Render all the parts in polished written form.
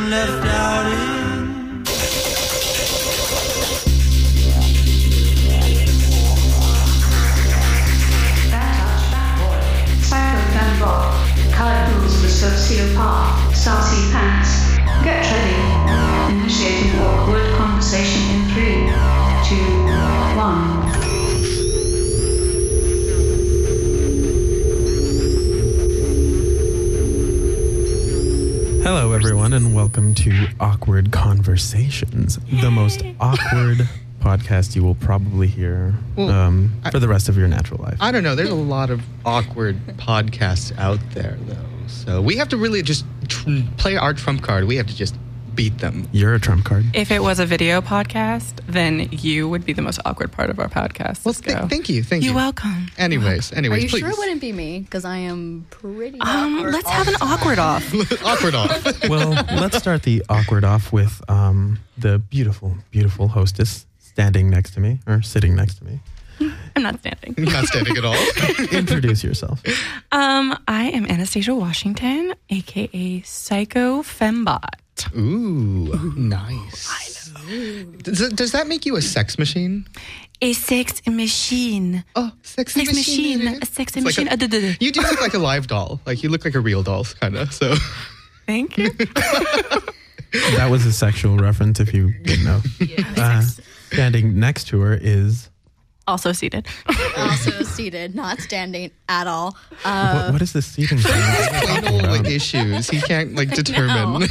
I'm left out in. Cardinals the sociopath, sassy pants. Get ready. Initiating awkward conversation in 3, 2, 1. Hello, everyone, and welcome to Awkward Conversations, the most awkward podcast you will probably hear for the rest of your natural life. I don't know. There's a lot of awkward podcasts out there, though. So we have to really just play our trump card. We have to just beat them. You're a trump card. If it was a video podcast, then you would be the most awkward part of our podcast. Well, thank you. You're welcome. Anyways, Are you please. sure it wouldn't be me? Because I am pretty awkward. Let's have an awkward off. Awkward off. Well, let's start the awkward off with the beautiful, beautiful hostess standing next to me, or sitting next to me. I'm not standing. Not standing at all. Introduce yourself. I am Anastasia Washington, a.k.a. Psycho Fembot. Ooh, nice. I know. Does that make you a sex machine? A sex machine. Oh, sex machine. A sex machine. You do look like a live doll. Like, you look like a real doll, kind of. So. Thank you. That was a sexual reference, if you didn't know. Standing next to her is... Also seated. Also seated, not standing at all. What is this seating thing? Anal issues. He can't, determine.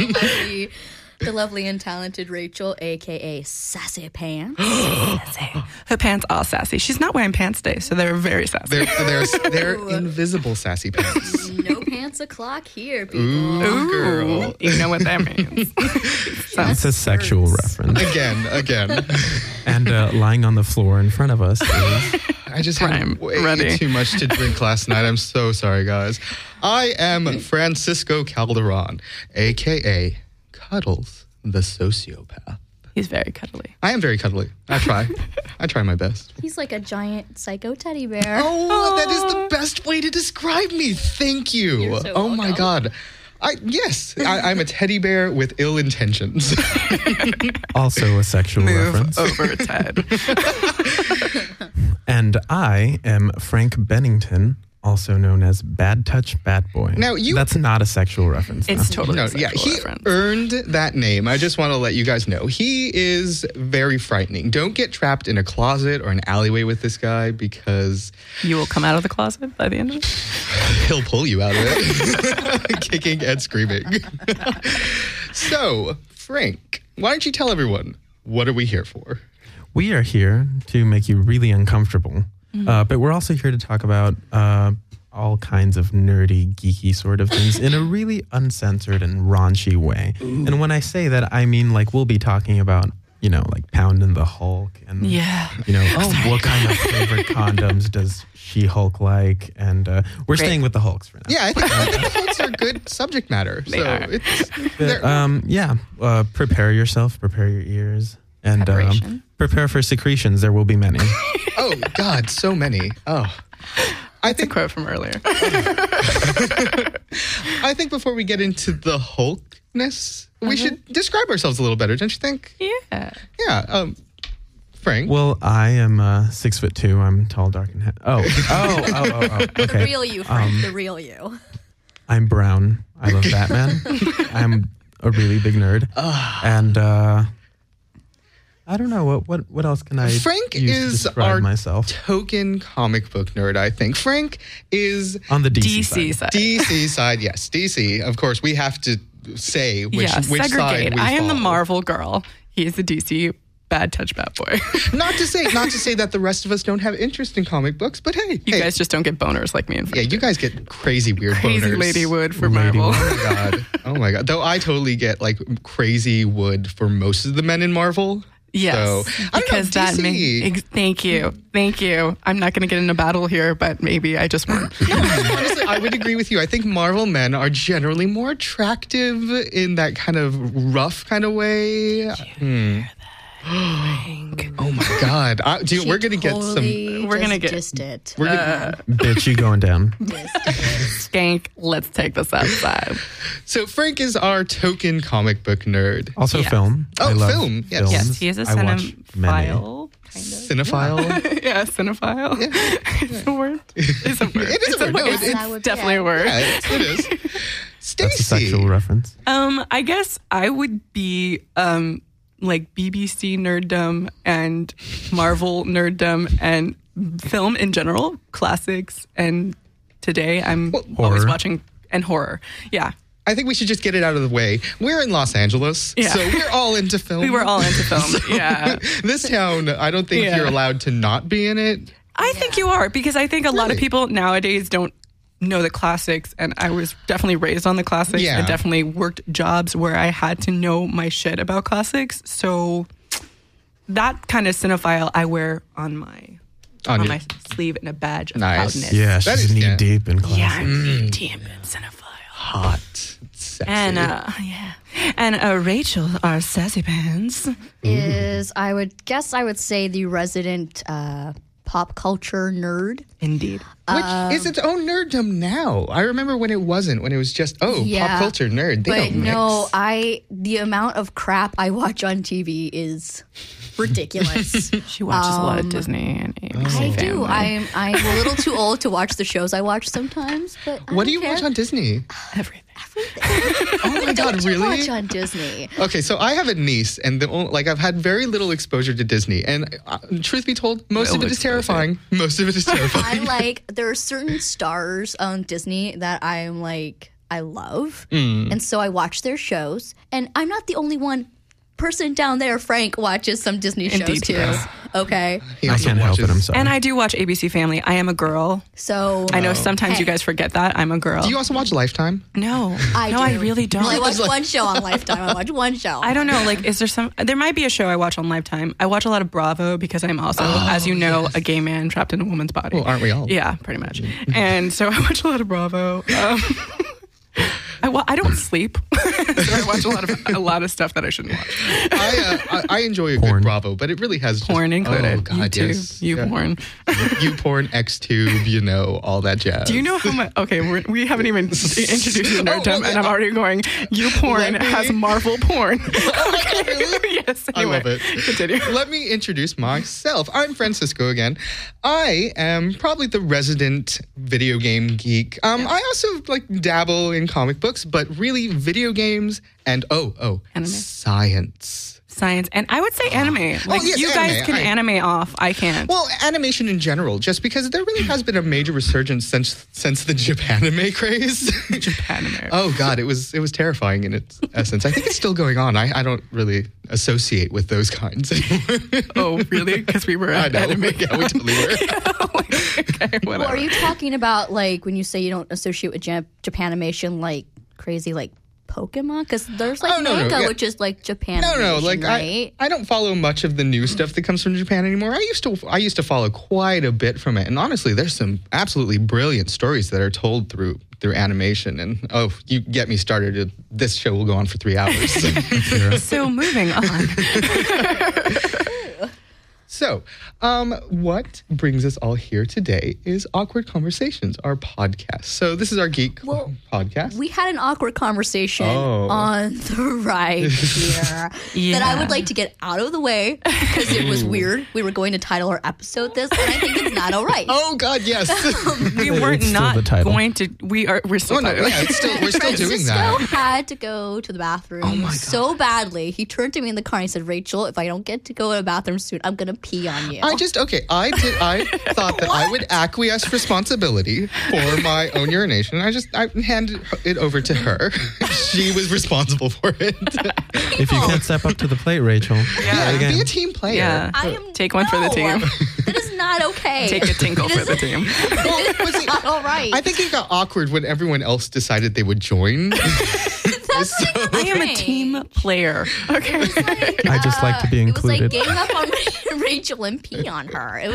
The lovely and talented Rachel, a.k.a. Sassy Pants. Sassy. Her pants are sassy. She's not wearing pants today, so they're very sassy. They're invisible sassy pants. No pants o'clock here, people. Ooh, girl. You know what that means. It's a sexual reference. Again. And lying on the floor in front of us is... I just had way too much to drink last night. I'm so sorry, guys. I am Francisco Calderon, a.k.a. Cuddles, the sociopath. He's very cuddly. I am very cuddly. I try my best. He's like a giant psycho teddy bear. Oh, that is the best way to describe me. Thank you. You're so welcome. My God. I'm a teddy bear with ill intentions. Also a sexual reference. Over Ted. And I am Frank Bennington, also known as Bad Touch Bat Boy. Now That's not a sexual reference. It's totally a he sexual reference. Earned that name. I just want to let you guys know. He is very frightening. Don't get trapped in a closet or an alleyway with this guy, because... You will come out of the closet by the end of it? He'll pull you out of it. Kicking and screaming. So, Frank, why don't you tell everyone, what are we here for? We are here to make you really uncomfortable. But we're also here to talk about all kinds of nerdy, geeky sort of things in a really uncensored and raunchy way. Ooh. And when I say that, I mean, we'll be talking about, pounding the Hulk and, what kind of favorite condoms does She-Hulk like? And we're staying with the Hulks for now. Yeah, I think the Hulks are good subject matter. Prepare yourself, prepare your ears. And prepare for secretions. There will be many. Oh, God, so many. Oh. I think a quote from earlier. I think before we get into the Hulkness, we should describe ourselves a little better, don't you think? Yeah. Yeah. Frank. Well, I am 6'2". I'm tall, dark, and Oh. Okay. The real you, Frank. The real you. I'm brown. I love Batman. I'm a really big nerd. And I don't know what else can I Frank use is to describe our myself. Token comic book nerd, I think. Frank is on the DC side. DC side, yes. DC, of course, we have to say which side we I am the follow. Marvel girl. He is the DC Bad Touch Bat Boy. Not to say that the rest of us don't have interest in comic books, but hey. You guys just don't get boners like me and Frank. Yeah, you guys get crazy weird crazy boners. lady wood for Marvel. Oh my God. Though I totally get crazy wood for most of the men in Marvel. Yes, so, because that makes... Thank you. I'm not going to get in a battle here, but maybe I just won. No, honestly, I would agree with you. I think Marvel men are generally more attractive in that kind of rough kind of way. Did you hear that? Oh my God. We're going to get some... we're gonna get distant. We're gonna, Bitch, you going down. skank. Let's take this outside. so Frank is our token comic book nerd. Also Yes. film. Oh, I love film, yes. films. Yes, he is a I watch many. cinephile. Kind of. Cinephile. Yeah, cinephile. It's a word. It's a word. It is a word. No, It's, it's definitely a word. Yeah, it is. That's a sexual Stacy. reference. I guess I would be like BBC nerddom and Marvel nerddom and film in general, classics. And today I'm always horror. watching and horror. Yeah. I think we should just get it out of the way. We're in Los Angeles, Yeah. so we're all into film. We were all into film. Yeah. This town, I don't think Yeah. you're allowed to not be in it. I think you are, because I think a lot of Really? people nowadays don't know the classics, and I was definitely raised on the classics. Yeah. I definitely worked jobs where I had to know my shit about classics. So that kind of cinephile I wear on my On your- my sleeve in a badge of Nice. proudness. Yeah, That she's is- knee yeah. deep in class. Yeah, I'm deep in cinephile. Hot. Sexy. And Rachel, our sassy pants. Is I would say the resident pop culture nerd. Indeed. Which is its own nerddom now. I remember when it wasn't, when it was just, pop culture nerd. They But don't mix. no, the amount of crap I watch on TV is ridiculous. She watches a lot of Disney and ABC I do. Family. I'm a little too old to watch the shows I watch sometimes. But I What do don't you watch care. on Disney? Everything. Oh my God, What do you really? watch on Disney? Okay, so I have a niece, and I've had very little exposure to Disney, and truth be told, most of it is terrifying. Most of it is terrifying. There are certain stars on Disney that I love, and so I watch their shows. And I'm not the only person down there. Frank watches some Disney shows Indeed, too. yes. Okay, He I also can't help it. watches- I'm sorry. And I do watch ABC Family. I am a girl. so I know sometimes Hey. you guys forget that. I'm a girl. Do you also watch Lifetime? No. I no, do. I really don't. Well, I watch one show on Lifetime. I watch one show. I don't know. Like, is there might be a show I watch on Lifetime. I watch a lot of Bravo because I'm also, as you know, a gay man trapped in a woman's body. Well, aren't we all? Yeah, pretty much. And so I watch a lot of Bravo. I don't sleep, so I watch a lot of stuff that I shouldn't watch. I enjoy a Porn. good Bravo, but it really has just, Porn included. Oh God, YouTube, yes. you Yeah. porn. YouPorn, XTube, all that jazz. Do you know how much? Okay, we haven't even introduced the nerddom, well, and I'm already going. You porn Let me- has Marvel porn. Oh my God, really? Yes. I Anyway, love it. Continue. Let me introduce myself. I'm Francisco again. I am probably the resident video game geek. I also dabble in comic books, but really video games and Anime. science. Science, and I would say anime. Like yes, you guys anime. can anime off. I can't. Well, animation in general, just because there really has been a major resurgence since the Japanime craze. Japanime. Oh God, it was terrifying in its essence. I think it's still going on. I don't really associate with those kinds anymore. Oh, really? Because we were I at know. anime. Yeah, we totally were. Okay, Well, whatever. are you talking about when you say you don't associate with Japanimation crazy Pokemon? Because there's Oh, no, manga, yeah. which is Japanimation, No, right? I don't follow much of the new stuff that comes from Japan anymore. I used to follow quite a bit from it, and honestly, there's some absolutely brilliant stories that are told through animation. And you get me started. This show will go on for 3 hours. So moving on. So, what brings us all here today is Awkward Conversations, our podcast. So this is our geek podcast. We had an awkward conversation Oh. on the ride here that I would like to get out of the way because it was weird. We were going to title our episode this, and I think it's not all right. Oh God, yes. We weren't It's still not the title. going to. We're still. Oh no, yeah, we're still doing that. Francisco had to go to the bathroom so badly. He turned to me in the car and he said, "Rachel, if I don't get to go to the bathroom soon, I'm gonna pee on you." I thought that I would acquiesce responsibility for my own urination. I handed it over to her. She was responsible for it. If you can't step up to the plate, Rachel, try Yeah, again. be a team player. Yeah. I am Take one for the team. That is not okay. Take a tinkle It for is- the team. It is not all right. I think it got awkward when everyone else decided they would join. I am a team player. Okay. I just like to be It was included. like gang up on Rachel and pee on her. It was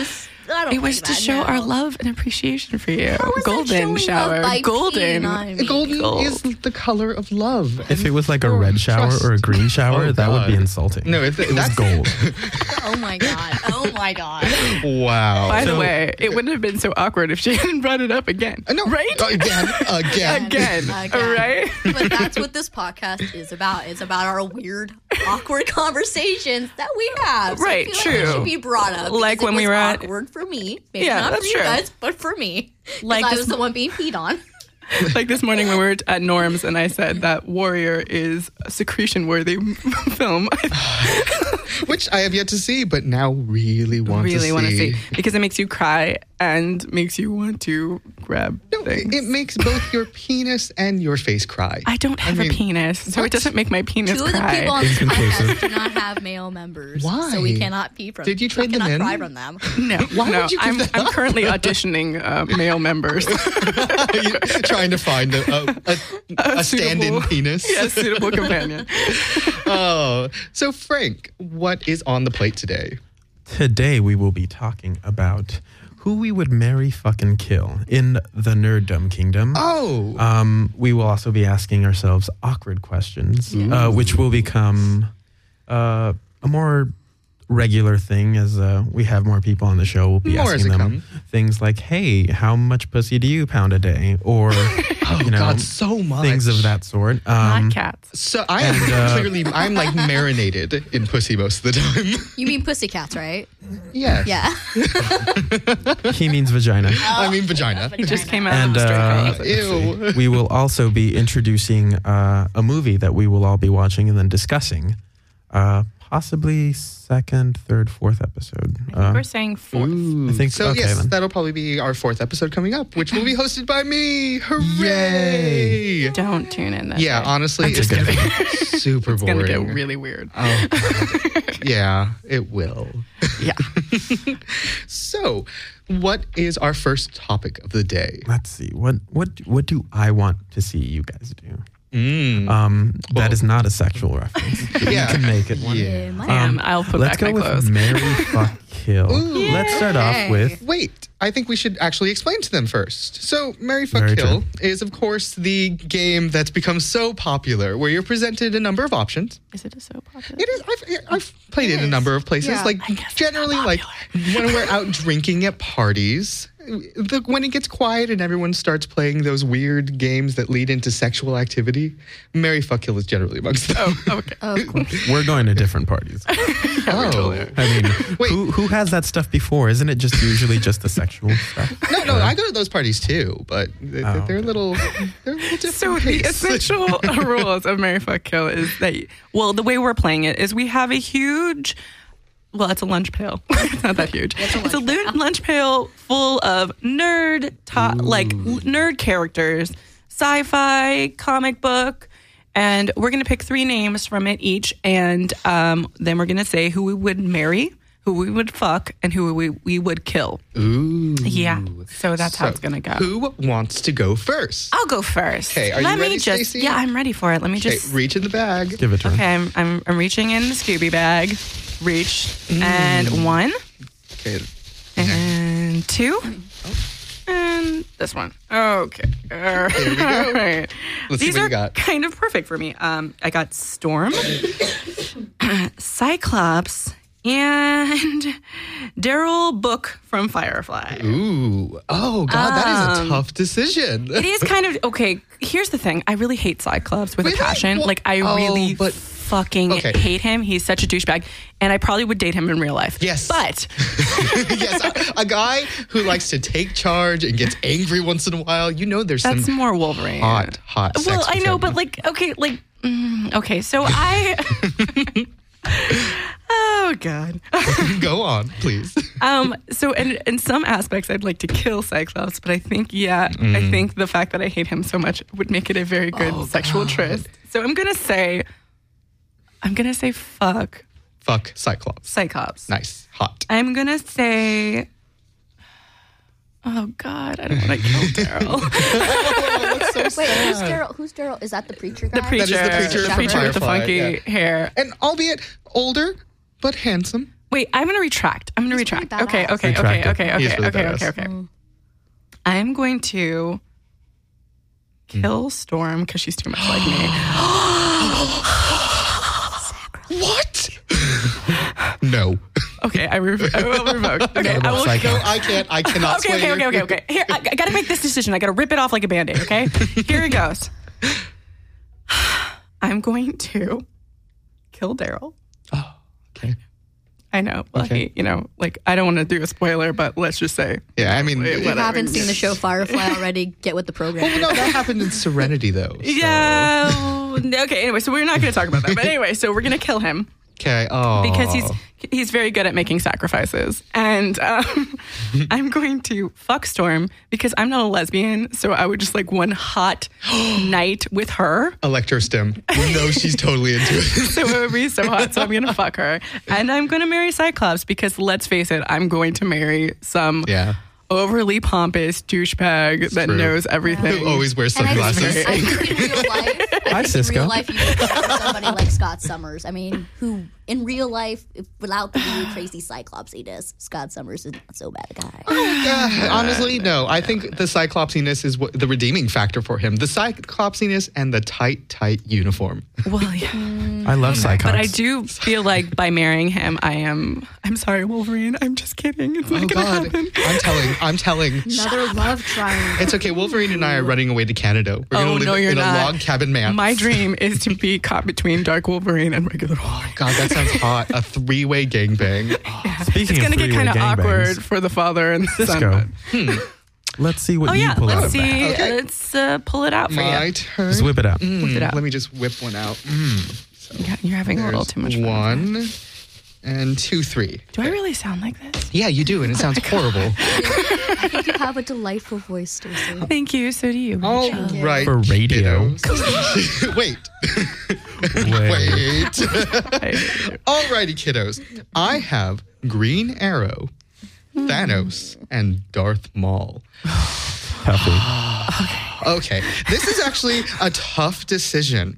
I don't It was like to that, show no. our love and appreciation for you. How is that Golden showing love shower. by Golden. peeing on me? Golden Gold. is the color of love. If it was like a red shower trust. or a green shower, Oh, that would be God. insulting. No, it was that's- gold. Oh my god. Oh my god. Wow. By the So- way, it wouldn't have been so awkward if she hadn't brought it up again. No, Right? Again. Again. Right? But that's what this podcast is about. It's about our weird, awkward conversations that we have. So Right, I feel like it true. should be brought up. Like because when it we was were at- awkward for me. Maybe Yeah, not that's for you true. guys, but for me. Like Like I this was the one being peed on. Like this morning when we were at Norm's and I said that Warrior is a secretion-worthy film. Which I have yet to see, but now really want really want to to see because it makes you cry and makes you want to grab No, things. it makes both your penis and your face cry. I don't have mean, a penis, so what? it doesn't make my penis Two of the cry. people on this Inconclusive. podcast do not have male members. Why? So we cannot pee from Did you trade we them cannot in? cry from them. No, Why no, would you give that I'm up? currently auditioning male members. You're trying to find a stand-in suitable- penis. Yeah, suitable companion. Oh, so Frank, what is on the plate today? Today we will be talking about who we would marry, fucking kill in the Nerddom Kingdom. Oh, We will also be asking ourselves awkward questions, which will become a more regular thing as we have more people on the show. We'll be More as asking it them things like, "Hey, how much pussy do you pound a day?" Or you know, God, so much. things of that sort. Not cats. So I am I'm like marinated in pussy most of the time. You mean pussycats, right? Yes. Yeah. He means vagina. I mean vagina. It just came out And of the straight Ew. we will also be introducing a movie that we will all be watching and then discussing. Possibly second, third, fourth episode. We're saying fourth. Ooh. I think- so. okay, Yes, then. that'll probably be our fourth episode coming up, which will be hosted by me. Hooray! Don't tune in. That Yeah, day. honestly, it's just gonna be super It's gonna boring. get really weird. Oh, God. Yeah, it will. Yeah. So, what is our first topic of the day? Let's see. What do I want to see you guys do? Mm. That is not a sexual reference. But Yeah. You can make it one. Yeah. I'll put Let's back go my with clothes. marry, fuck, kill. Ooh. Let's start off with Wait, I think we should actually explain to them first. So, Marry, Fuck, Very Kill true. is, of course, the game that's become so popular where you're presented a number of options. Is it a soap opera? It is. I've played it in a number of places. Yeah. Like I guess it's generally, not like when we're out drinking at parties, when it gets quiet and everyone starts playing those weird games that lead into sexual activity, Marry, Fuck, Kill is generally amongst them. Oh, okay. Of course. we're going to different parties. Oh. I mean, Wait. who has that stuff before? Isn't it just usually just the sexual stuff? No, I go to those parties too, but they're Oh, a little different. So the pace. essential rules of Marry, Fuck, Kill is that, the way we're playing it is we have a huge, it's a lunch pail. It's not that huge. It's a lunch pail full of nerd characters, sci-fi, comic book, and we're going to pick 3 names from it each, and then we're going to say who we would marry, who we would fuck, and who we would kill. Ooh. Yeah, so that's how it's going to go. Who wants to go first? I'll go first. Okay, are you Let me ready, just, Stacey? Yeah, I'm ready for it. Let me Okay, just. reach in the bag. Give it to him. Okay, I'm reaching in the Scooby bag. Reach and 1 Okay. and 2 and this one. Okay. All we go. right. Let's see These what you are got. kind of perfect for me. I got Storm, Cyclops, and Daryl Book from Firefly. Ooh. Oh, God, that is a tough decision. It is kind of okay. Here's the thing: I really hate Cyclops with Really? a passion. Well, I really but- fucking okay. hate him. He's such a douchebag, and I probably would date him in real life. Yes. but Yes, a guy who likes to take charge and gets angry once in a while. You know, there's that's some more Wolverine. hot sex Well, I with know, him. but okay. So I. Oh God. Go on, please. So in some aspects, I'd like to kill Cyclops, but I think, I think the fact that I hate him so much would make it a very good sexual tryst. So I'm gonna say fuck Fuck Cyclops. Cyclops. Nice, hot. I'm gonna say, oh God, I don't want to kill Daryl. Wait, who's Daryl? Who's Daryl? Is that the preacher guy? The preacher, That is the preacher the from preacher with the Firefly, funky yeah. hair. And albeit older, but handsome. Wait, I'm going to retract. pretty Okay. badass. Okay. Retract it. He's really badass. I'm going to kill Storm because she's too much like me. What? No. Okay, I will revoke. Okay, I will Psycho. go. No, I cannot sway your- Okay. Here, I got to make this decision. I got to rip it off like a Band-Aid, okay? Here it goes. I'm going to kill Daryl. Okay. I know. Okay. Like, I don't want to do a spoiler, but let's just say. Yeah, I mean, If you haven't seen the show Firefly already, get with the program. well, no, that happened in Serenity, though. So. Yeah. Okay, anyway, so we're not going to talk about that. But anyway, so we're going to kill him. Okay. Oh. Because he's very good at making sacrifices. And I'm going to fuck Storm because I'm not a lesbian. So I would just like one hot night with her. Electrostim. You know she's totally into it. So it would be so hot. So I'm going to fuck her. And I'm going to marry Cyclops because let's face it, I'm going to marry some Yeah. overly pompous douchebag that true. knows everything. Who always wears And I sunglasses. think in real life, Hi, Cisco. in real life, you could go for somebody like Scott Summers. I mean, who in real life, without the really crazy cyclopsiness, Scott Summers is not so bad a guy. Honestly, no. I think the cyclopsiness is what the redeeming factor for him. The cyclopsiness and the tight uniform. Well, yeah. I love Cyclops. But I do feel like by marrying him, I'm sorry, Wolverine. I'm just kidding. It's not Oh going to God. happen. I'm telling. Another love triangle. It's okay. Wolverine and I are running away to Canada. We're gonna Oh, live no, you're in not. a log cabin man. My dream is to be caught between Dark Wolverine and regular Wolverine. God, that sounds hot. A 3-way gangbang. Speaking It's going of to get kind of three-way awkward gangbangs, for the father and the Cisco. son. Let's see what Oh, you yeah. pull out Let's of see. that. Okay. Let's pull it out for My you. turn. Just whip it out. Whip it out. Let me just whip one out. Yeah, you're having a little There's too much fun. 1 and 2, 3. Do I really sound like this? Yeah, you do, and it sounds horrible. I think you have a delightful voice, Stacey. Thank you. So do you. All right. For radio. kiddos. Wait. Wait. Alrighty, kiddos. I have Green Arrow, Thanos, and Darth Maul. Puffy. Okay, this is actually a tough decision.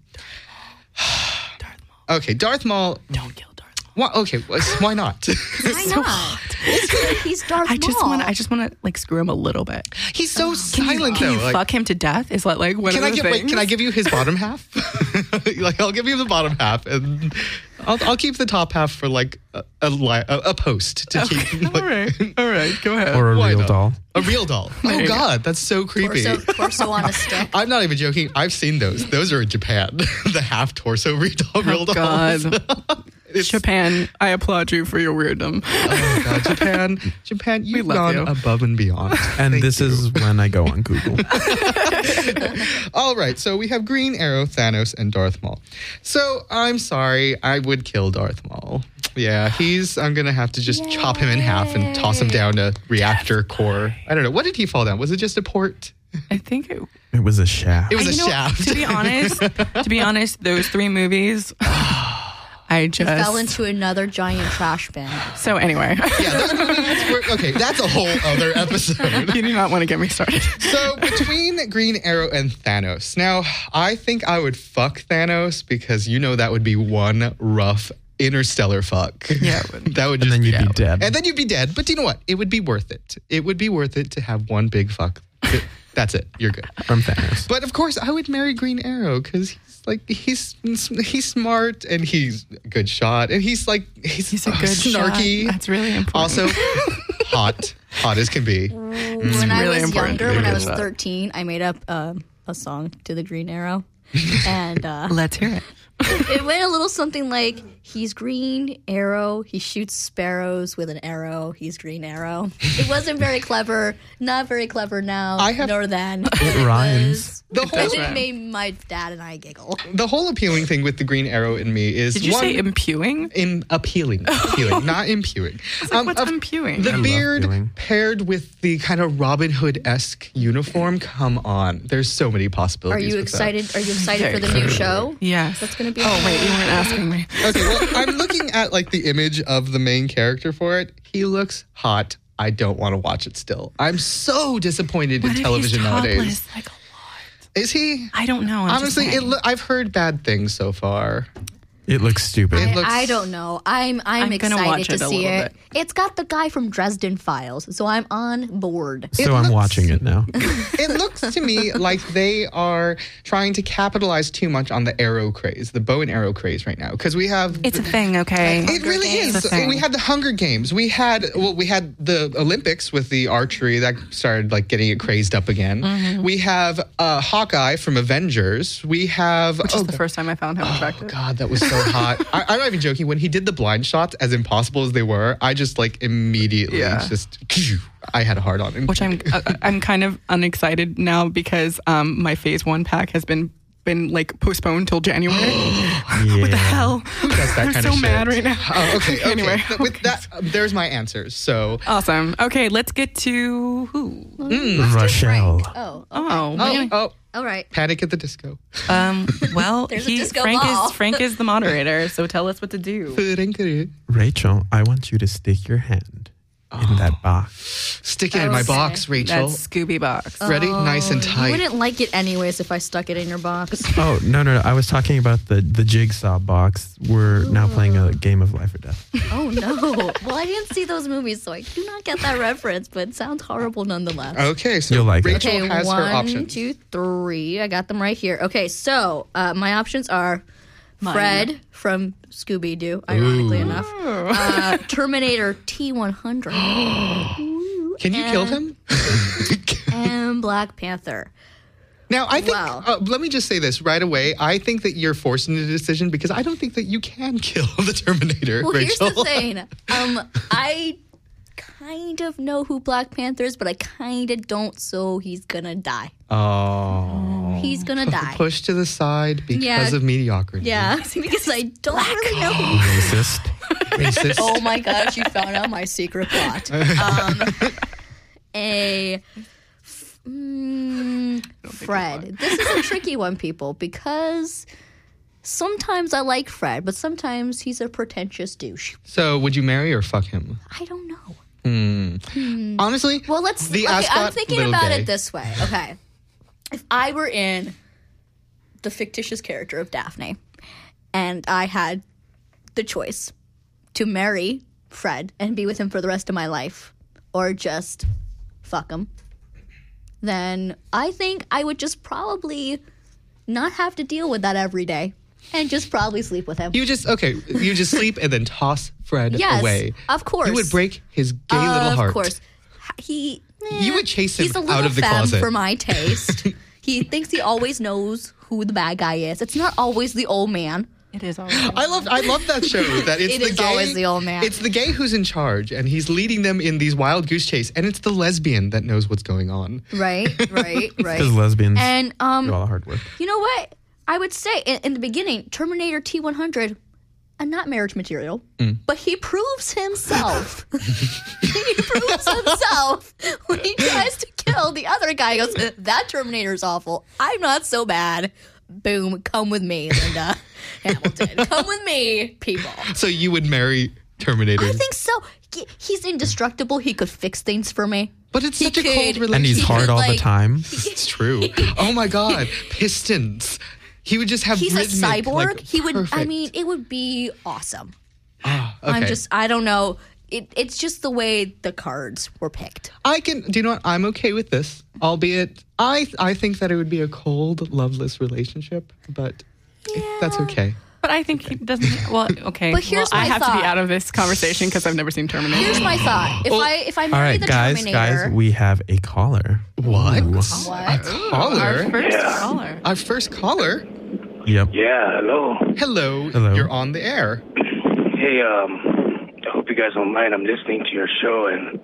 Darth Maul. Okay, Darth Maul. Don't kill Darth Maul. Why, okay, why not? Why not? He's Darth I just Maul. want to like screw him a little bit. He's so silent Can though. you Like, fuck him to death? Is that like one can of I the get? things? Wait, can I give you his bottom half? Like, I'll give you the bottom half, and I'll keep the top half for like a post to keep. Like, All right, go ahead. Or a Why real not? doll. A real doll. Oh you go. God, that's so creepy. torso on a stick. I'm not even joking. I've seen those. Those are in Japan. The half torso real Oh, dolls. God. It's- Japan, I applaud you for your weirdom. Oh God, Japan, you've love gone you. above and beyond. And Thank this you. is when I go on Google. All right. So we have Green Arrow, Thanos, and Darth Maul. So I'm sorry, I would kill Darth Maul. Yeah, I'm gonna have to just chop him in half and toss him down a reactor core. I don't know. What did he fall down? Was it just a port? I think it It was a shaft. It was a you know, shaft. To be honest, those 3 movies, I just Fell into another giant trash bin. So anyway, Yeah, those movies were, okay, that's a whole other episode. you do not want to get me started. So between Green Arrow and Thanos, now I think I would fuck Thanos because that would be one rough interstellar fuck. Yeah, it would. That would And just then you'd be yeah. dead. And then you'd be dead. But you know what? It would be worth it. It would be worth it to have one big fuck. That's it. You're good. From Thanos. But of course, I would marry Green Arrow because he's smart and he's a good shot and he's a good snarky. Shot. That's really important. Also, hot as can be. When I really was important. younger, when I Really was good. 13, I made up a song to the Green Arrow. And let's hear it. it went a little something like, he's Green Arrow, he shoots sparrows with an arrow, he's Green Arrow. It wasn't very clever, not very clever now, nor then. It rhymes. The whole It made my dad and I giggle. The whole appealing thing with the Green Arrow in me is Did you say impuing? appealing, not impuing. What's impuing? The love beard viewing. paired with the kind of Robin Hood-esque uniform. Come on, there's so many Are possibilities. you with excited? Are you excited for the new show? Yes. That's going to be. Oh wait, you weren't asking me. That. Okay, well, I'm looking at like the image of the main character for it. He looks hot. I don't want to watch it still. I'm so disappointed in What if television he's nowadays. topless, like, Is he? I don't know. I'm Honestly, just saying. I've heard bad things so far. It looks stupid. It looks- I don't know. I'm gonna excited watch to it a see little it. bit. It's got the guy from Dresden Files, so I'm on board. so I'm looks- watching it now. It looks to me like they are trying to capitalize too much on the arrow craze, the bow and arrow craze right now. Because we have It's a thing, okay? it really Games. is. It's a thing. We had the Hunger Games. We had the Olympics with the archery that started like getting it crazed up again. Mm-hmm. We have Hawkeye from Avengers. We have Which is the first time I found him attractive. God, that was so hot. I'm not even joking. When he did the blind shots, as impossible as they were, I just like immediately I had a heart on him. Which I'm kind of unexcited now because my phase 1 pack has been like postponed till January. What the hell? That's that I'm kind so of shit. mad right now. Oh, okay. Anyway, With that, there's my answers. So. awesome. Okay, let's get to who? Rochelle. Oh, all right. Panic at the Disco. Well, There's a disco ball. Frank is the moderator, so tell us what to do. Rachel, I want you to stick your hand in that box. Stick it in my Okay. box, Rachel. That's Scooby Box. Ready? Nice and You tight. wouldn't like it anyways if I stuck it in your box. Oh, no. I was talking about the jigsaw box. We're now playing a game of life or death. Oh no. Well, I didn't see those movies, so I do not get that reference, but it sounds horrible nonetheless. Okay, so You'll like it. Rachel Okay, has her 1, options. 2, 3. I got them right here. Okay, so my options are Mine. Fred from Scooby Doo, ironically enough. Terminator T-100. Can you kill him? And Black Panther. Now, I think, Wow. let me just say this right away. I think that you're forcing a decision because I don't think that you can kill the Terminator, Well, Rachel. here's the thing. I kind of know who Black Panther is, but I kind of don't, so he's gonna die. Oh. He's gonna die. Pushed to the side because Yeah. of mediocrity. Yeah, because I don't really know who. Racist. Racist. Oh my gosh, you found out my secret plot. Fred. This is a tricky one, people, because sometimes I like Fred, but sometimes he's a pretentious douche. So, would you marry or fuck him? I don't know. Honestly, Well, let's. The Okay, I'm Ascot thinking little about gay. it this way. Okay, if I were in the fictitious character of Daphne, and I had the choice to marry Fred and be with him for the rest of my life, or just fuck him, then I think I would just probably not have to deal with that every day, and just probably sleep with him. you just sleep and then toss Fred Yes, away. of course. You would break his gay little heart. Of course. You would chase him he's a little out of the femme closet. for my taste. He thinks he always knows who the bad guy is. It's not always the old man. It is always. I love that show. That it's It the is gay, always the old man. It's the gay who's in charge, and he's leading them in these wild goose chase, and it's the lesbian that knows what's going on. Right. Because lesbians And do all the hard work. you know what? I would say in the beginning, Terminator T-100, not marriage material, but he proves himself. He proves himself when he tries to kill the other guy. He goes, that Terminator's awful. I'm not so bad. Boom, come with me, Linda Hamilton. Come with me, people. So you would marry Terminator. I think so. He's indestructible. He could fix things for me. But it's He such a cold could- relationship. And he's He hard could, all the like- time. It's true. Oh my God. Pistons. He would just have He's a rhythmic, cyborg. like, He would. I perfect. mean, it would be awesome. Okay. I don't know. It's just the way the cards were picked. do you know what? I'm okay with this. Albeit, I think that it would be a cold, loveless relationship, but that's okay. But I think he doesn't. Well, okay. But here's I my have to thought. be out of this conversation because I've never seen Terminator. Here's my thought: if I All marry right, the guys, Terminator, we have a caller. What? Ooh. what? Caller? Our first caller. Our first caller? Yep. Yeah, hello. Hello. Hello. You're on the air. Hey, I hope you guys don't mind. I'm listening to your show, and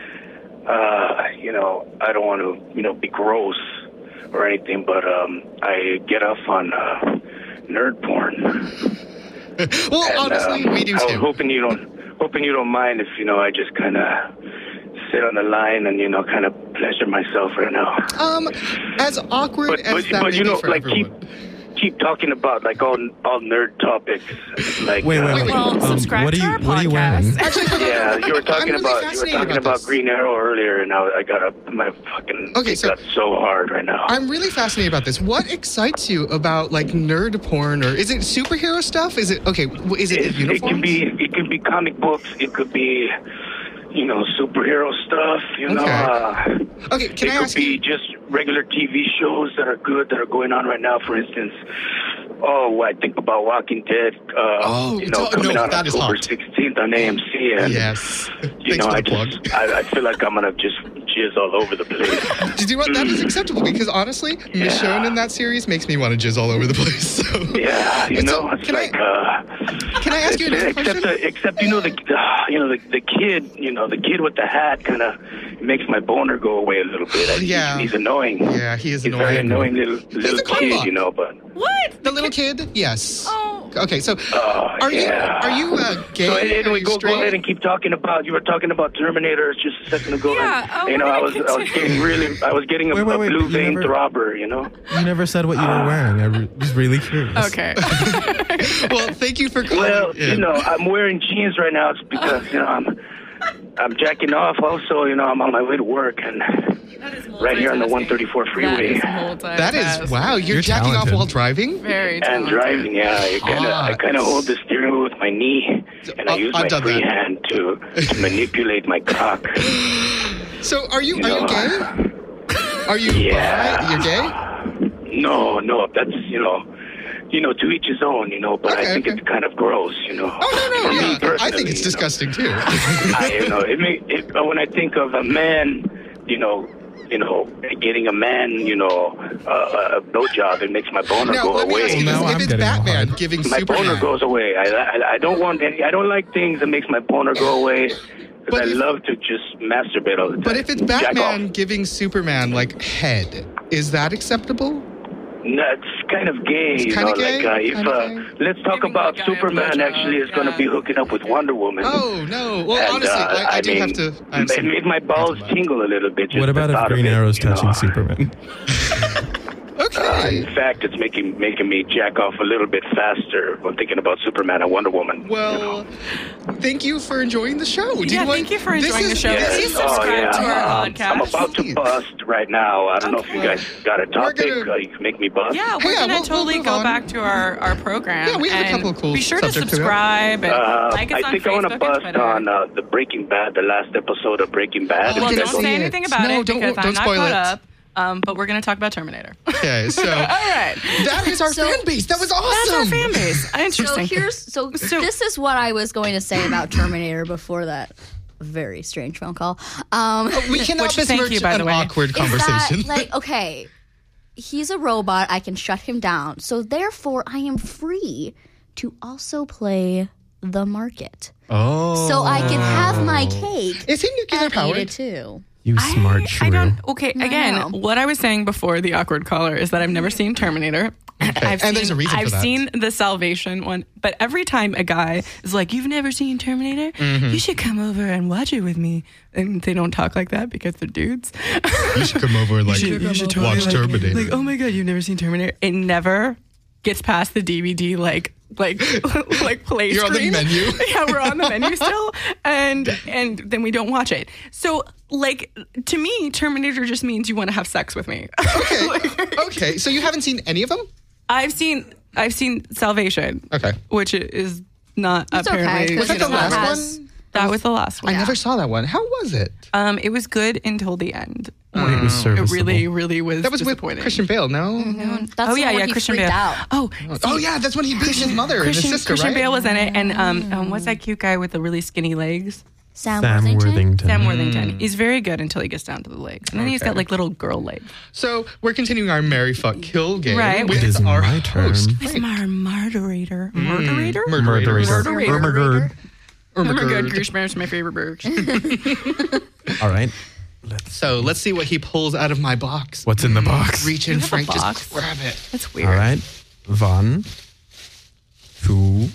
I don't want to, be gross or anything, but I get off on nerd porn. Well, And, honestly, we do I was too. hoping you don't mind if I just kind of sit on the line and kind of pleasure myself right now. As awkward But as that may be for like everyone. keep talking about like all nerd topics. Like, Wait. Well, subscribe to our what are you wearing? podcast. Yeah, you were talking really about fascinated about this. Green Arrow earlier, and I got my fucking it got so hard right now. I'm really fascinated about this. What excites you about like nerd porn, or is it superhero stuff? Is it okay? Is it the uniforms? It could be comic books. It could be, superhero stuff. Okay, can I It could ask be you? just regular TV shows that are good that are going on right now. For instance, I think about Walking Dead. Coming out that is October hot. 16th on AMC, and Yes. you Thanks know, for the plug. I feel like I'm gonna just jizz all over the place. Do you know what? That is acceptable because honestly, Michonne in that series makes me want to jizz all over the place. So. Yeah, And so, it's can like. Can I ask you another question? Except the kid, the kid with the hat kind of makes my boner go away a little bit. Yeah. He's annoying. Yeah, he is He's a very annoying. little a kid, clown. but. What? The little kid? Yes. Oh. Okay, so are you gay? So anyway, Are you go straight? ahead and keep talking about. You were talking about Terminator just a second ago. Yeah, and, I was getting a Wait, blue you vein never- throbber. You never said what you were wearing. I was really curious. Okay. Well, thank you for calling. Well, in. I'm wearing jeans right now. It's because I'm jacking off. Also, I'm on my way to work and right here on the 134 freeway. That is wow. You're jacking talented. off while driving. Very And talented. driving, yeah. I kind of hold the steering wheel with my knee, and I use my I've done free that. hand to manipulate my cock. So are you know, gay? Are you Yeah. bi? You're gay? No, that's to each his own, but I Okay, think okay. it's kind of gross, Oh no, For me yeah. I personally, think it's disgusting too. When I think of a man, getting a man, a blowjob, it makes my boner Now go let me away. ask you Now this: I'm if it's getting Batman hard. giving My boner Superman, goes away. I don't want any. I don't like things that makes my boner go away. But Because I if- love to just masturbate all the time. but if it's Jack Batman off. giving Superman like head, is that acceptable? No, it's kind of gay. It's kinda gay? If Kinda let's talk Giving about that guy a Superman. blowjob, Actually, is going to yeah. be hooking up with Wonder Woman. Oh no! Well, And, honestly, I do mean, have to. I have it some made my balls thoughts about it. tingle a little bit. Just What about the if thought of Green it, Arrow's you know. touching Superman? Okay. In fact, it's making me jack off a little bit faster when thinking about Superman and Wonder Woman. Well, thank you for enjoying the show. Do Yeah, want- thank you for this enjoying the is- show. this Please is- subscribe to our podcast. I'm about to bust right now. I don't know if you guys got a topic. gonna- You can make me bust. Yeah, we're Yeah, gonna we'll totally move go on. back to our program. Yeah, we have a and couple of cool Be sure to subjects to that. subscribe and like us I on think I Facebook want to and bust Twitter. on the Breaking Bad, the last episode of Breaking Bad. Well, If you don't guys say it. anything about No, it don't- because don't I'm not spoil caught it. up. But we're going to talk about Terminator. Okay, so All right. that is our So- fan base. That was awesome. That's our fan base. So Interesting. so this is what I was going to say about Terminator before that very strange phone call. We cannot Which, thank besmirch you, by the an way. awkward Is conversation. that, like, okay, he's a robot. I can shut him down. So therefore, I am free to also play the market. oh, So I can have my cake is he nuclear and eat powered? it too. You smart shrew. I don't. Okay, No, again, no. what I was saying before the awkward caller is that I've never seen Terminator. And there's a reason for I've that. seen the Salvation one, but every time a guy is like, "You've never seen Terminator? Mm-hmm. You should come over and watch it with me." And they don't talk like that because they're dudes. You should come over and like You should totally, watch like- Terminator. Like, oh my god, you've never seen Terminator? It never gets past the DVD like play You're on the screen. menu. Yeah, we're on the menu still, and then we don't watch it. So, like, to me, Terminator just means you want to have sex with me. Okay, so you haven't seen any of them? I've seen Salvation. Okay. Which is not It's okay, apparently. 'cause Was that the it last has- one? That was the last one. I never saw that one. How was it? It was good until the end. It was It serviceable. really was. That was with disappointing. Christian Bale, no? That's Oh the yeah, one yeah, where he Christian freaked Bale. out. Oh, Oh yeah, that's when he beat his mother and his sister, Christian right? Bale was in it, and what's that cute guy with the really skinny legs? Sam Sam Worthington. Worthington. Sam Worthington. He's very good until he gets down to the legs, and then he's got Okay. like little girl legs. So we're continuing our Marry Fuck Kill game. Right. With It is our my turn. host. It's my murderator. Murderator? Murderator. Murderator. Oh my god, Murderer. Goosebumps, my favorite bird. All right. So let's see what he pulls out of my box. What's in the box? Reach in, have a Frank, box? just grab it. That's weird. All right. 1, 2,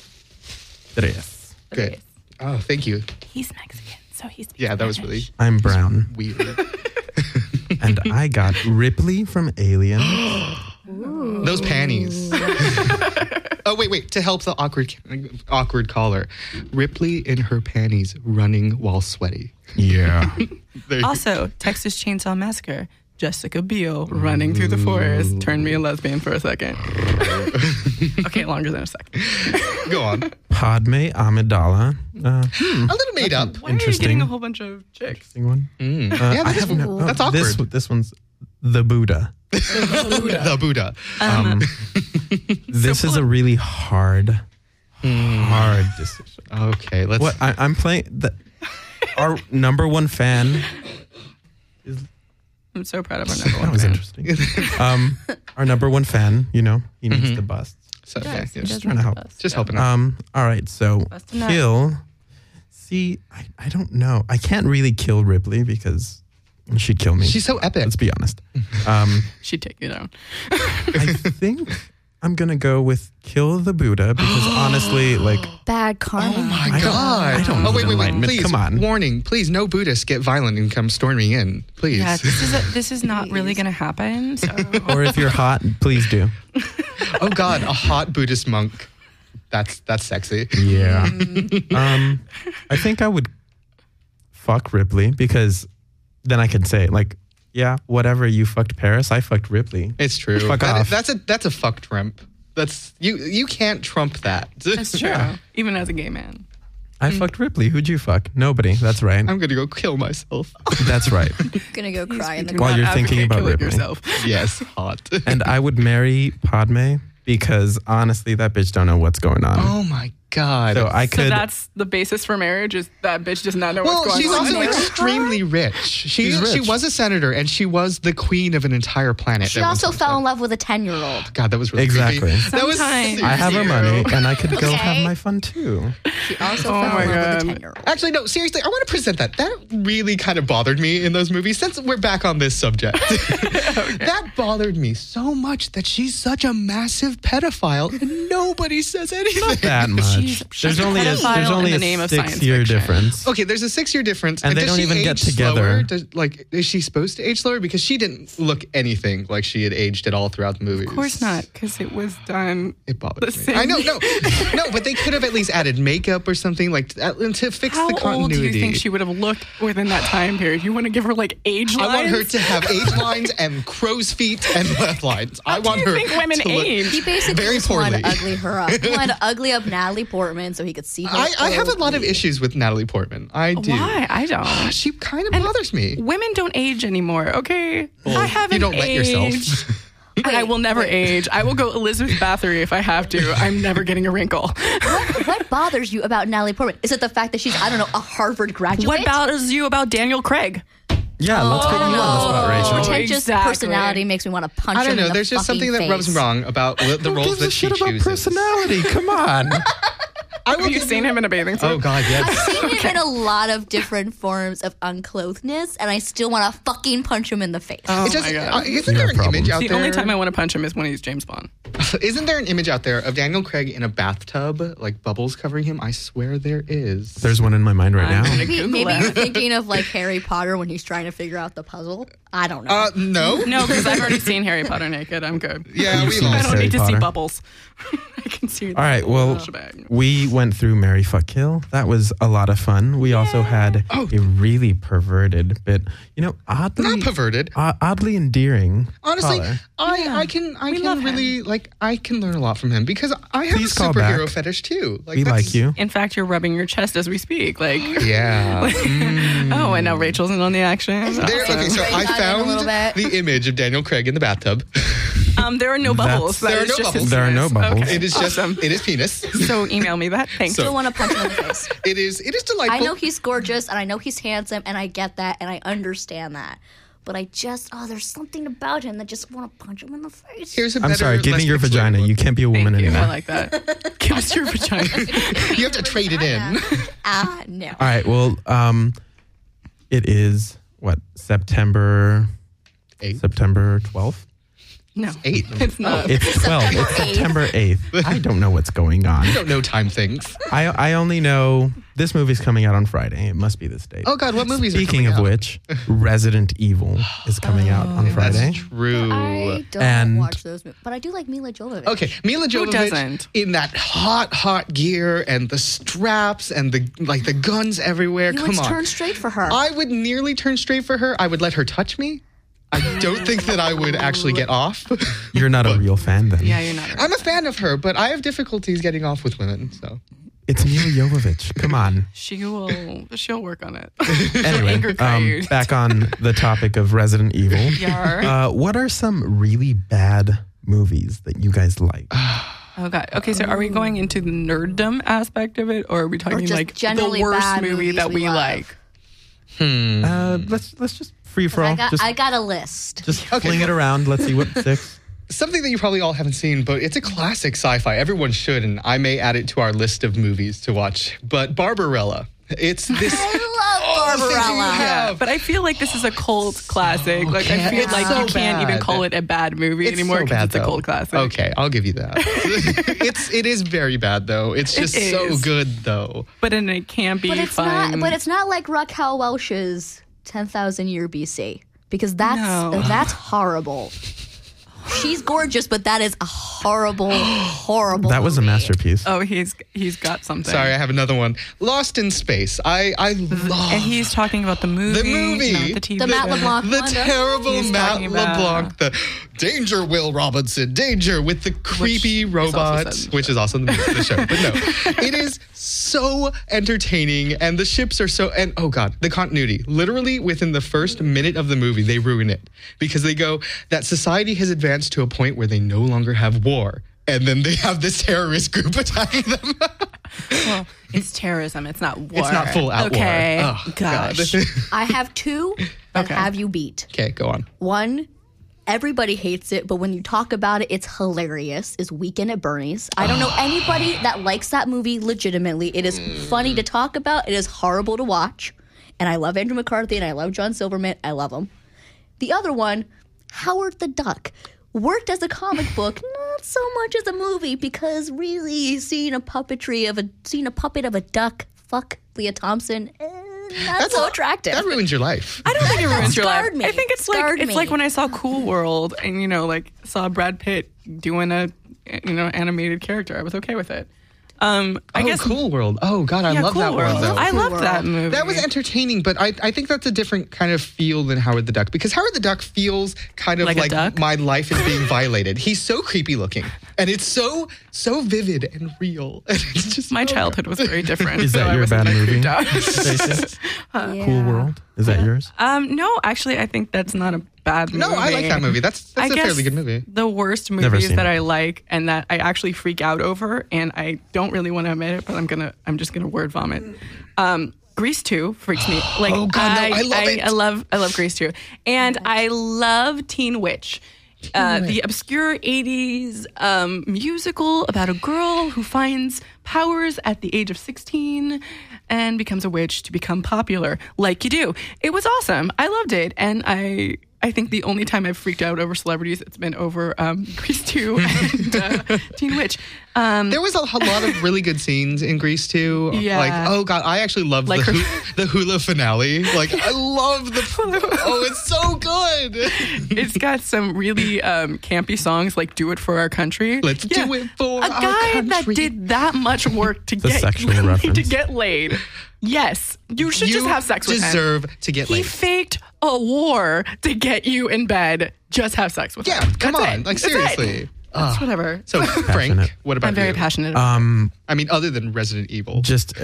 3. Good. Oh, thank you. He's Mexican, so he's Yeah, that was really I'm brown. weird. And I got Ripley from Alien. Those panties. Oh, wait. To help the awkward caller. Ripley in her panties running while sweaty. Yeah. There you go. Also, Texas Chainsaw Massacre. Jessica Biel running through the forest turned me a lesbian for a second. Okay, longer than a second. Go on. Padme Amidala. A little made up. Why are you Interesting. getting a whole bunch of chicks? Interesting one. Yeah, I have no, that's awkward. This one's the Buddha. The Buddha. This is a really hard decision. Okay, let's. What I'm playing. Our number one fan. I'm so proud of our number That one was fan. interesting. Our number one fan. He needs the busts. So, Yes, yeah, he just does trying to want help. the best. Just helping out. All right. So Bust a nut. kill. See, I don't know. I can't really kill Ripley because she'd kill me. She's so epic. Let's be honest. She'd take you down. I think I'm gonna go with kill the Buddha because honestly, like, Bad karma. Oh my I don't- God. I don't Oh, need wait. enlightenment. Please. Come on. Warning. Please, no Buddhists get violent and come storming in. Please. Yeah, this is not really going to happen. So. or if you're hot, please do. Oh, God. A hot Buddhist monk. That's sexy. Yeah. I think I would fuck Ripley because then I could say like, yeah, whatever, you fucked Paris, I fucked Ripley. It's true. Fuck off. That's a fuck trump. That's you can't trump that. That's true. Even as a gay man. I fucked Ripley. Who'd you fuck? Nobody. That's right. I'm gonna go kill myself. That's right. Gonna go cry in the While you're thinking about killing Ripley. yourself. Yes, hot. And I would marry Padme because honestly, that bitch don't know what's going on. Oh my God. So I So could. that's the basis for marriage is that bitch does not know well, what's going she's on. also Marry her? extremely rich. She rich. was a senator and she was the queen of an entire planet. She at one also point. fell in love with a 10-year-old. God, that was really Exactly. creepy. That was Sometimes. I have her money and I could go Okay. have my fun too. She also Oh fell my in love God. with a 10-year-old. Actually, no, seriously, I want to present that. That really kind of bothered me in those movies since we're back on this subject. That bothered me so much that she's such a massive pedophile and nobody says anything. That much. She's There's a only a pedophile there's only in a the name of science 6-year fiction. difference. Okay, there's a 6-year difference. And they does don't she even get age together. slower? Is she supposed to age slower? Because she didn't look anything like she had aged at all throughout the movies. Of course not, because it was done. It bothers The me. same- I know, no, but they could have at least added makeup or something like to fix How the continuity. old do you think she would have looked within that time period? You want to give her like age lines? I want her to have age lines and crow's feet and left lines. I want do you her think women to look age? He basically very just wanted poorly. to ugly her up. He wanted to ugly up Natalie Portman so he could see her. I have a lot of clothes. issues with Natalie Portman. I do. Why? I don't. She kind of And bothers me. Women don't age anymore, okay? I haven't You don't let yourself. aged. And I will never age. I will go Elizabeth Bathory if I have to. I'm never getting a wrinkle. What bothers you about Natalie Portman? Is it the fact that she's, I don't know, a Harvard graduate? What bothers you about Daniel Craig? Yeah, let's put you on the spot, Rachel. Pretentious Exactly. personality makes me want to punch I him don't know. in the There's just something that fucking rubs face. me wrong about the Who roles gives a that she shit about chooses. personality? Come on. I will Have you give seen him in a bathing suit? Oh God, yes. I've seen him in a lot of different forms of unclothedness, and I still want to fucking punch him in the face. Oh It just, my God. isn't You there have an image problems. out The there? only time I want to punch him is when he's James Bond. Isn't there an image out there of Daniel Craig in a bathtub, like bubbles covering him? I swear there is. There's one in my mind right I'm now. gonna Maybe Google you're that. thinking of like Harry Potter when he's trying to figure out the puzzle. I don't know. No. No, because I've already seen Harry Potter naked. I'm good. Yeah, You've we seen all. I don't Harry need to see Potter. bubbles. I can see. All right, well, shebang. we went through Marry, Fuck, Kill. That was a lot of fun. We also had a really perverted, but oddly Not perverted. oddly endearing. Honestly, caller. I can love really like I can learn a lot from him because I have Please a call superhero back. fetish too. we that's- like you. In fact, you're rubbing your chest as we speak. Like, Yeah. oh, and now Rachel's in on the action. There, okay, so I Bring that in a little found bit. the image of Daniel Craig in the bathtub. There are no bubbles. That's- There are is no just bubbles. his There are no penis. bubbles. Okay. It is Awesome. just it is penis. So email me that. Thanks. So- I still want to punch him in the face. It is delightful. I know he's gorgeous and I know he's handsome and I get that and I understand that. But I just, there's something about him that just want to punch him in the face. Here's a I'm better, sorry, give me less your pixelated vagina. one. You can't be a woman Thank you. anymore. I like that. Give us your vagina. You have to trade it in. No. All right, well, it is September 12th? No, 8. it's not. It's 12. It's September September 8th. I don't know what's going on. I don't know time things. I only know this movie's coming out on Friday. It must be this date. Oh God, what movies are Speaking coming of out? which, Resident Evil is coming out on Friday. That's true. I don't And- watch those movies, but I do like Mila Jovovich. Okay, Mila Jovovich doesn't? in that hot gear and the straps and the guns everywhere. You Come would on. turn straight for her. I would nearly turn straight for her. I would let her touch me. I don't think that I would actually get off. You're not a real fan then. Yeah, you're not. I'm a fan of her, but I have difficulties getting off with women. So It's Mila Jovovich. Come on. She'll work on it. Anyway, Anger cry. back on the topic of Resident Evil. Yar. What are some really bad movies that you guys like? Oh God. Okay, so are we going into the nerddom aspect of it, or are we talking just like the generally worst bad movie movies that we we love? like? Let's just free for all. I got a list. Just fling it around. Let's see what sticks. something that you probably all haven't seen, but it's a classic sci-fi. Everyone should, and I may add it to our list of movies to watch. But Barbarella. It's this. I love Barbarella. Yeah, but I feel like this is a cult classic. Like I feel It's like so you can't even bad. call it a bad movie It's anymore so because bad, it's a though. cult classic. Okay, I'll give you that. It is very bad though. It's just so is. good though. But in a campy, But it's fun. not. But it's not like Raquel Welch's 10,000 Year BC because that's horrible. She's gorgeous, but that is a horrible, horrible. That was a movie. masterpiece. Oh, he's got something. Sorry, I have another one. Lost in Space. I love And he's talking about the movie, the movie, not the TV The Matt show. LeBlanc the one. terrible He's Matt talking about- LeBlanc, the Danger Will Robinson, Danger with the creepy is also robot, said in the which is also in the show. But no, it is so entertaining, and the ships are so, and oh God, the continuity. Literally within the first minute of the movie, they ruin it because they go that society has advanced to a point where they no longer have war. And then they have this terrorist group attacking them. Well, it's terrorism. It's not war. It's not full out okay. war. Oh, Gosh. God. I have two that Okay. have you beat. Okay, go on. One, everybody hates it, but when you talk about it, it's hilarious. Is Weekend at Bernie's. I don't know anybody that likes that movie legitimately. It is funny to talk about. It is horrible to watch. And I love Andrew McCarthy and I love John Silverman. I love them. The other one, Howard the Duck. Worked as a comic book, not so much as a movie, because really seeing a puppet of a duck fuck Leah Thompson, not so attractive. That ruins your life. I don't think it ruins your life. scarred me. I think it's like Scarred it's me. like when I saw Cool World and like saw Brad Pitt doing a animated character. I was okay with it. I guess Cool World. Oh God, I love Cool that World. one though. I Cool loved that World. movie. That was entertaining, but I think that's a different kind of feel than Howard the Duck, because Howard the Duck feels kind of Like a like duck? my life is being violated. He's so creepy looking, and it's so vivid and real. And it's just My so childhood was very different. Is so that I your wasn't bad that movie? creeped out. Stacey? Yeah. Cool World. Is that yours? No, actually, I think that's not a bad movie. No, I like that movie. That's I a guess fairly good movie. The worst Never movies seen that it. I like and that I actually freak out over, and I don't really want to admit it, but I'm just gonna word vomit. Grease 2 freaks me. Like, Oh, God, no, I love it. I love Grease 2, and I love Teen Witch. The obscure 80s musical about a girl who finds powers at the age of 16 and becomes a witch to become popular, like you do. It was awesome. I loved it. And I think the only time I've freaked out over celebrities, it's been over Grease 2 and Teen Witch. There was a lot of really good scenes in Grease too. Yeah. Like, oh God, I actually love Like the hula finale. Like, I love oh, it's so good. It's got some really campy songs like "Do It for Our Country." Let's do it for a our guy that country. did that much work to a get sexual to reference. get laid. Yes, you should just have sex with him. deserve to get He laid. faked a war to get you in bed. Just have sex with Yeah, him. come That's on. it. Like, That's it. seriously. That's whatever. So, Passionate. Frank, what about I'm very you? passionate about it. I mean, other than Resident Evil.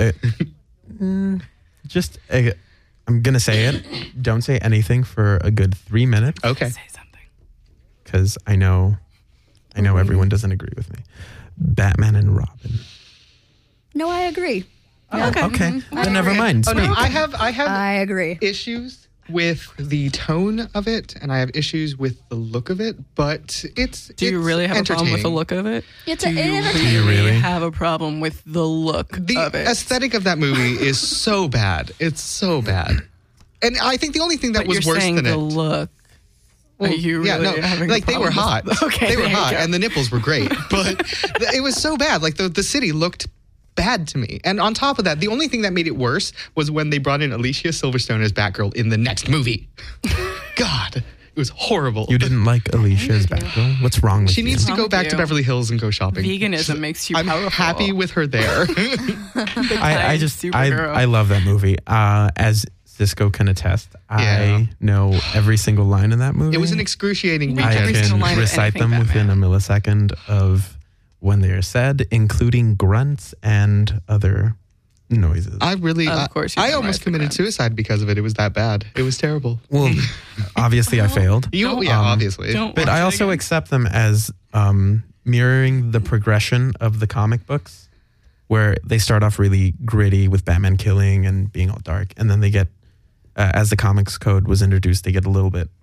I'm gonna say it. Don't say anything for a good 3 minutes Okay. Say something. because I know everyone doesn't agree with me. Batman and Robin. No, I agree. Okay, then never mind. Oh Speak. no, I have I agree. issues with the tone of it, and I have issues with the look of it. But Do you really have a problem with the entertaining. look of it? It's Do an you entertaining. you really? have a problem with the look The of it? aesthetic of that movie is so bad. It's so bad. And I think the only thing that But was you're worse saying than the it. look. Well, Are you really having a like they were problem with- hot. Okay, they were there you hot, go. and the nipples were great, but it was so bad. Like the city looked bad to me. And on top of that, the only thing that made it worse was when they brought in Alicia Silverstone as Batgirl in the next movie. God, it was horrible. You didn't like Alicia's Batgirl? What's wrong with She you? needs to go with back you? to Beverly Hills and go shopping. Veganism makes you I'm powerful. happy with her there. I love that movie. As Cisco can attest, Yeah. I know every single line in that movie. It was an excruciating I every weekend. single can line of recite them anything within a millisecond of when they are said, including grunts and other noises. I really, Of course you I can almost rise the committed ground. suicide because of it. It was that bad. It was terrible. Well, obviously I failed. Obviously. Don't But watch I it also again. accept them as mirroring the progression of the comic books, where they start off really gritty with Batman killing and being all dark, and then they get, as the comics code was introduced, they get a little bit,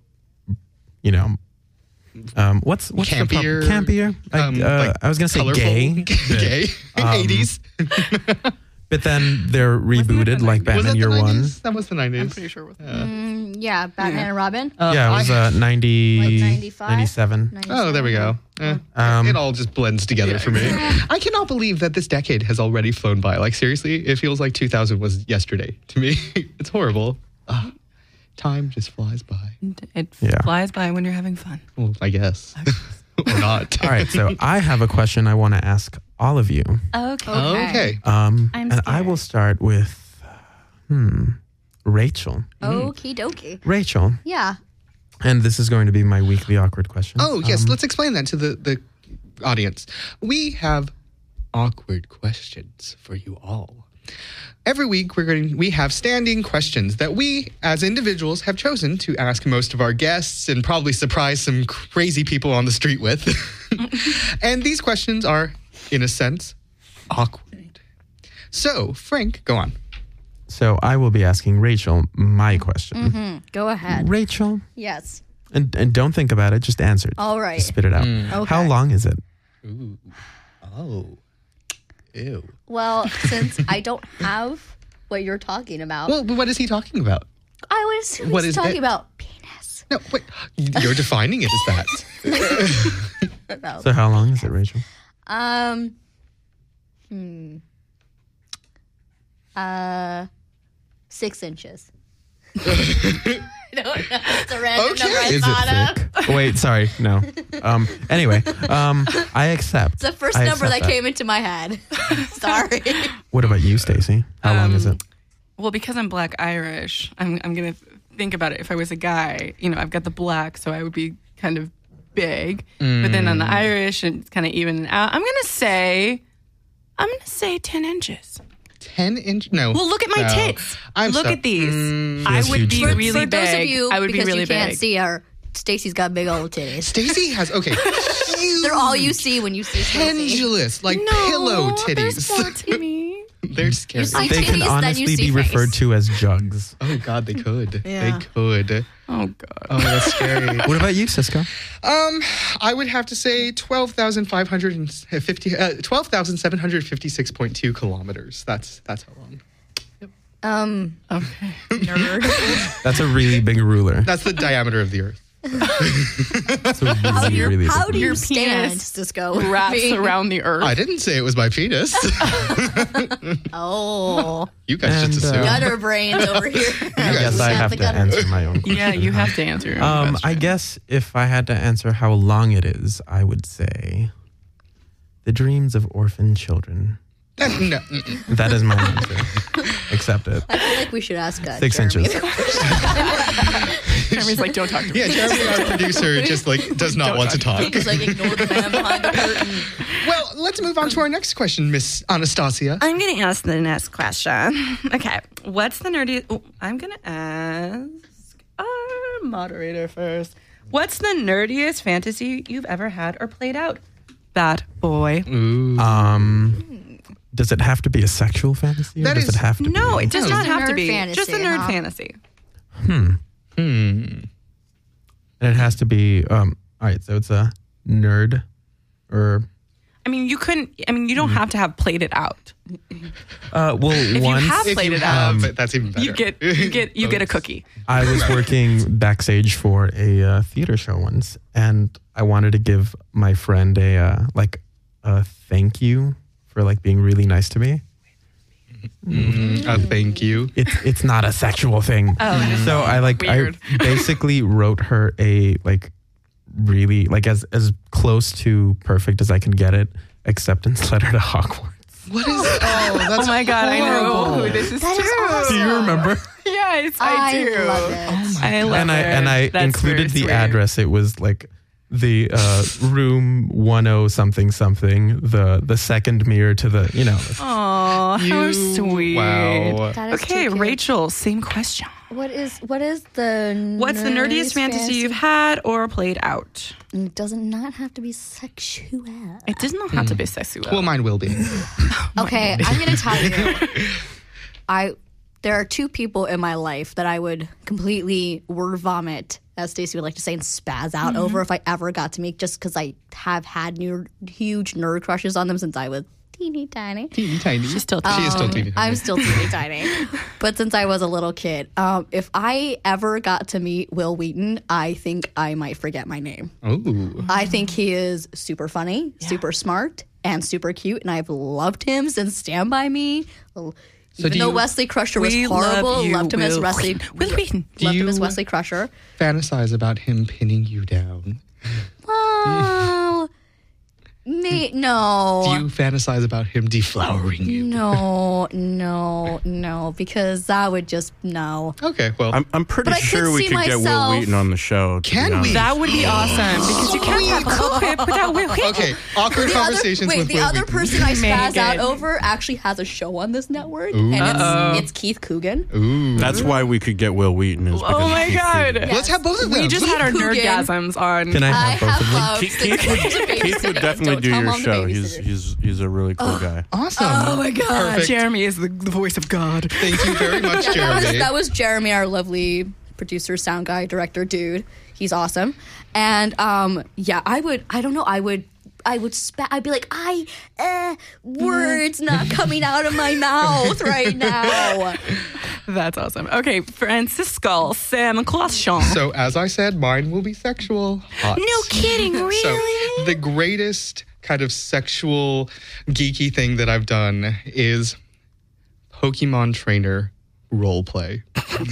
what's Campier? the campier? Like I was gonna say colorful. gay, Gay. 80s. but then they're rebooted the like 90s? Batman Was that Year the 90s? One. That was the 90s. I'm pretty sure. Yeah, Batman and Robin. Yeah, it was I- 90, Like 95? 97. Oh, there we go. It all just blends together for me. I cannot believe that this decade has already flown by. Like, seriously, it feels like 2000 was yesterday to me. It's horrible. Time just flies by. It Yeah. flies by when you're having fun. Well, I guess. Or not. All right, so I have a question I want to ask all of you. Okay. Okay. I'm And I will start with, Rachel. Okie dokie. Rachel, Yeah. and this is going to be my weekly awkward question. Oh, yes. Let's explain that to the audience. We have awkward questions for you all. Every week, we have standing questions that we, as individuals, have chosen to ask most of our guests and probably surprise some crazy people on the street with. And these questions are, in a sense, awkward. So, Frank, go on. So I will be asking Rachel my question. Go ahead. Rachel, Yes. and don't think about it, just answer it. All right. Just spit it out. Okay. How long is it? Ooh. Oh. Ew. Well, since I don't have what you're talking about, Well, what is he talking about? I would assume what he's is talking it? about penis. No, wait. You're defining it as that. No. So how long is it, Rachel? 6 inches. I don't know. It's a random Okay. number I Is thought it of. thick? Wait, sorry, no. Anyway, I accept. It's the first I number accept that came into my head. Sorry. What about you, Stacey? How long is it? Well, because I'm Black Irish, I'm gonna think about it. If I was a guy, I've got the black, so I would be kind of big. But then on the Irish, it's kind of even out. I'm gonna say 10 inches. 10 inch? No. Well, look at my No. tits. I'm Look so- at these. She I has would huge be tits. really For big. those of you, I would be because really you can't big. see her, Stacy's got big old titties. Stacey has, okay. They're all you see when you see Stacy. Pendulous, like No, pillow there's titties. more to me. They're scary. see They titties, can then honestly you see be referred face. to as jugs. Oh, God, they could. Yeah. They could. Oh God. Oh, that's scary. What about you, Cisco? I would have to say 12,756.2 kilometers. That's how long. Okay. Nerd. That's a really big ruler. That's the diameter of the Earth. That's a really, really How big do ruler. you stand, penis Cisco? Wraps Being- around the earth. I didn't say it was my penis. Oh, You guys just And, assumed. gutter brains over here. I guess I have to answer my own question. Yeah, you have to answer your own I question. guess if I had to answer how long it is, I would say the dreams of orphan children. No, mm-mm. That is my answer. Accept it. I feel like we should ask 6 Jeremy. inches. Jeremy's like, don't talk to me. Yeah, Jeremy, our producer, just like does not want to talk. Just like ignore the man behind the curtain. Well, let's move on to our next question, Miss Anastasia. I'm going to ask the next question. Okay. What's the nerdiest... Oh, I'm going to ask our moderator first. What's the nerdiest fantasy you've ever had or played out? Bat boy. Does it have to be a sexual fantasy? Or That does is- it have to No, be? it does Just not a have to nerd be. fantasy, Just a nerd huh? fantasy. And it has to be, all right, so it's a nerd or, I mean, you don't have to have played it out. well, If once you have If played you it have, out, that's even better. you get a cookie. I was working backstage for a theater show once, and I wanted to give my friend a thank you for like being really nice to me. Thank you. It's not a sexual thing. So I Weird. basically wrote her a like really like as close to perfect as I can get it acceptance letter to Hogwarts. What is? Oh, that's Oh my God, I know horrible. who this is That is too. awesome. Do you remember? Yes, I do. love it. I love And I That's included very the sweet. address. It was like the room 10 something, the second mirror to the, you know. Aw, how sweet. Wow. That is Okay, too cute. Rachel, same question. What is the What's the nerdiest fantasy you've had or played out? It does not have to be sexual. It does not have to be sexual. Well, mine will be. Okay, I'm gonna tell you. There are two people in my life that I would completely word vomit, as Stacey would like to say, and spaz out over if I ever got to meet, just because I have had huge nerd crushes on them since I was teeny tiny. Teeny tiny. She's still She is still teeny tiny. I'm still teeny tiny. But since I was a little kid, if I ever got to meet Will Wheaton, I think I might forget my name. Ooh. I think he is super funny, super smart, and super cute, and I've loved him since Stand By Me. Even do though you- Wesley Crusher was We horrible, love you, loved him as Will Wesley. Will Wheaton. Loved him you- as Wesley Crusher. Fantasize about him pinning you down. Well, no. Do you fantasize about him deflowering you? No, because that would just no. Okay, well, I'm pretty But I could sure we see could get Will myself- Wheaton on the show. to Can be we? honest. That would be awesome because you can't have Hope without Will Wheaton. okay. Awkward conversations with the Will other Wheaton. person I spaz out Megan. over actually has a show on this network, and it's Keith Coogan. Ooh. That's why we could get Will Wheaton. Is because Oh of my Keith God. Coogan. Let's have both of them. We just had our Coogan. nerdgasms on. Can I I have both have of them? loved Keith would definitely do your show. He's a really cool guy. Awesome. Oh my God. Perfect. Jeremy is the voice of God. Thank you very much, Jeremy. That was Jeremy, our lovely producer, sound guy, director, dude. He's awesome. And I'd be like, words not coming out of my mouth right now. That's awesome. Okay, Francisco, Sam Caution. So, as I said, mine will be sexual. Hot. No kidding, really? So, the greatest kind of sexual, geeky thing that I've done is Pokemon trainer role play.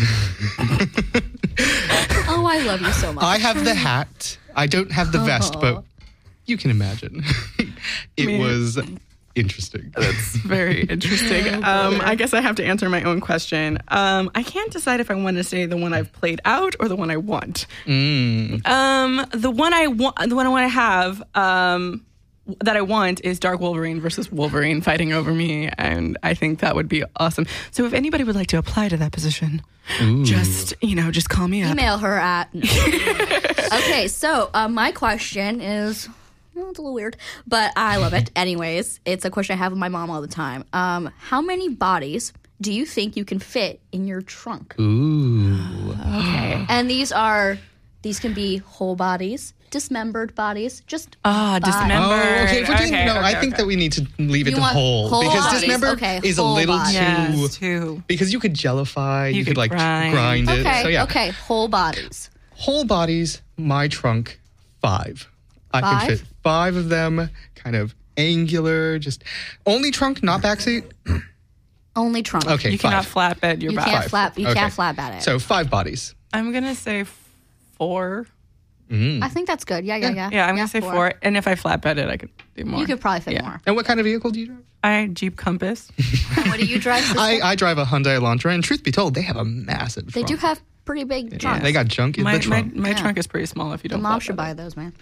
Oh, I love you so much. I have the hat. I don't have the vest, but you can imagine. It was interesting. That's very interesting. I guess I have to answer my own question. I can't decide if I want to say the one I've played out or the one I want. The one I want to have that I want is Dark Wolverine versus Wolverine fighting over me, and I think that would be awesome. So if anybody would like to apply to that position, just call me up. Email her at. Okay, so my question is, well, it's a little weird, but I love it. Anyways, it's a question I have with my mom all the time. How many bodies do you think you can fit in your trunk? Ooh. Okay. And these can be whole bodies, dismembered bodies, just Dismembered. Oh, okay. I think okay. that we need to leave it You to want whole whole because bodies, dismembered okay, is a whole little bodies. Yes, too. because you could jellify, you could could like grind. grind it. Okay, So yeah, okay, whole bodies. whole bodies, my trunk, 5. I can 5? fit 5 of them, kind of angular, just only trunk, not backseat. Only trunk. Okay, You 5. cannot flatbed your You back. can't 5. flap. You Okay. can't flap at it. So 5 bodies. I'm gonna say 4. I think that's good. Yeah. Yeah, I'm gonna say 4. And if I flatbed it, I could do more. You could probably fit more. And what kind of vehicle do you drive? I Jeep Compass. What do you drive? Sister? I drive a Hyundai Elantra, and truth be told, they have a massive They trunk. do have pretty big trunks. They got junk in My the trunk. trunk is pretty small if you The don't. mom flatbed should it. buy those, man.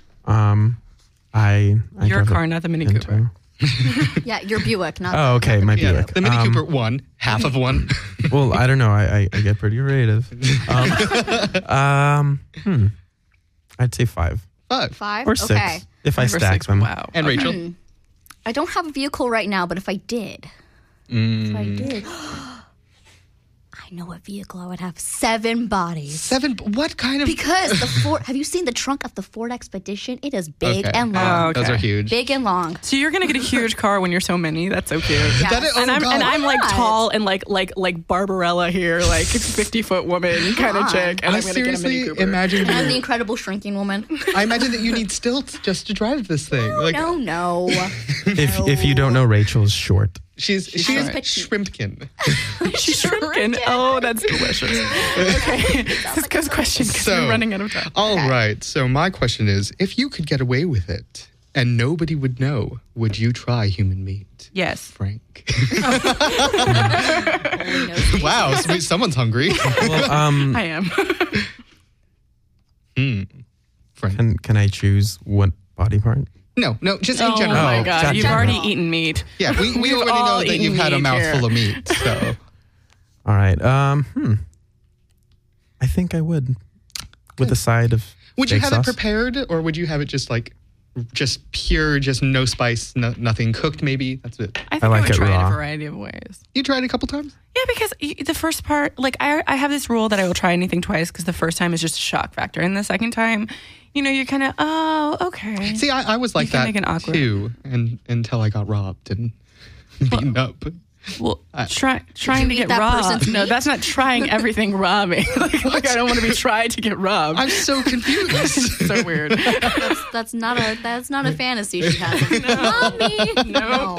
I Your drove a car, not the Mini Pinto. Cooper. Yeah, your Buick, not. Oh, okay, my Yeah, Buick. the Mini Cooper 1, half of one. Well, I don't know. I get pretty creative. I'd say 5 5. 5 or 6 Okay. if I Number stack 6, them. Wow. And Rachel? I don't have a vehicle right now, but if I did, I I know what vehicle I would have. 7 bodies. 7? What kind of? Because the Ford. Have you seen the trunk of the Ford Expedition? It is big and long. Oh, okay. Those are huge. Big and long. So you're gonna get a huge car when you're so many. That's so cute. Yeah. That is, And I'm like God. tall and like Barbarella here, like 50-foot woman kind of chick, and I I'm gonna get a Mini seriously Cooper. imagine. And the Incredible Shrinking Woman. I imagine that you need stilts just to drive this thing. Like No. If you don't know, Rachel's short. she's short. shrimpkin. She's shrinking. Oh, that's delicious. Okay, let's go to question because we're running out of time. All right. So my question is, if you could get away with it and nobody would know, would you try human meat? Yes. Frank. Only knows Wow, someone's hungry. Well, I am. Frank. can I choose what body part? No, just in Oh general. my God, gotcha. you've already eaten meat. Yeah, we We've already all know that eaten you've had a meat mouthful here. of meat. So All right. I think I would, with a side of. would you steak have sauce. it prepared, or would you have it just pure, just no spice, nothing cooked? Maybe that's it. I think I like would it try it raw. a variety of ways. You tried it a couple times. Yeah, because the first part, like I have this rule that I will try anything twice because the first time is just a shock factor, and the second time, you're kind of okay. See, I was like You can that make it awkward. too, and until I got robbed and beaten up. Well, trying to eat get that robbed. person's No, meat? that's not trying everything robbing. like I don't want to be tried to get robbed. I'm so confused. It's so weird. That's not a fantasy she has. Mommy.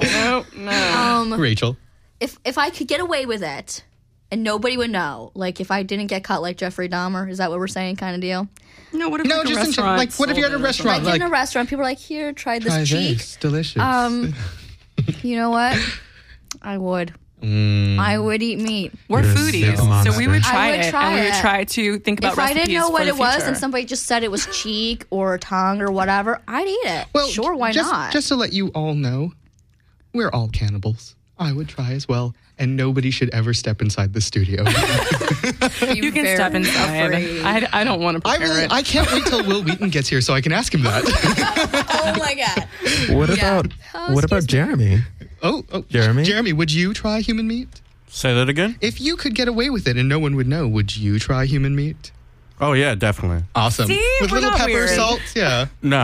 No. Rachel. If I could get away with it and nobody would know, like if I didn't get caught like Jeffrey Dahmer, is that what we're saying kind of deal? No, what if No, like a just restaurant? like what if you're at a restaurant? Like in a restaurant, people are like, here, try this try cheek. this, delicious. You know what? I would. I would eat meat. We're You're a foodies, big so we monster. would try I would it, try and we would it. try to think about If I recipes didn't know for what the it was future. and somebody just said it was cheek or tongue or whatever, I'd eat it. Well, sure, why not? Just to let you all know, we're all cannibals. I would try as well, and nobody should ever step inside the studio. You can step inside. I don't want to prepare it. I can't wait till Will Wheaton gets here so I can ask him that. Oh my god. What Yeah. about Oh, what about excuse me. Jeremy? Oh, Jeremy? Jeremy, would you try human meat? Say that again? If you could get away with it and no one would know, would you try human meat? Oh yeah, definitely. Awesome. See? With We're little not pepper, weird. salt, yeah. No,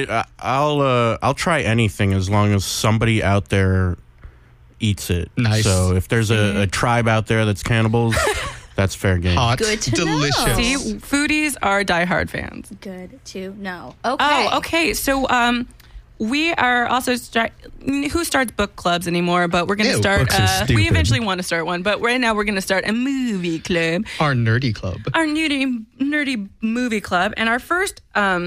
I'll try anything as long as somebody out there eats it. Nice. So if there's a tribe out there that's cannibals, that's fair game. Hot, Good to delicious. know. See, foodies are diehard fans. Good to know. Okay. Oh, okay. So, we are also who starts book clubs anymore? But we're going to Ew, start. books are We stupid. eventually want to start one, but right now we're going to start a movie club, Our nerdy club. our nerdy movie club, and our first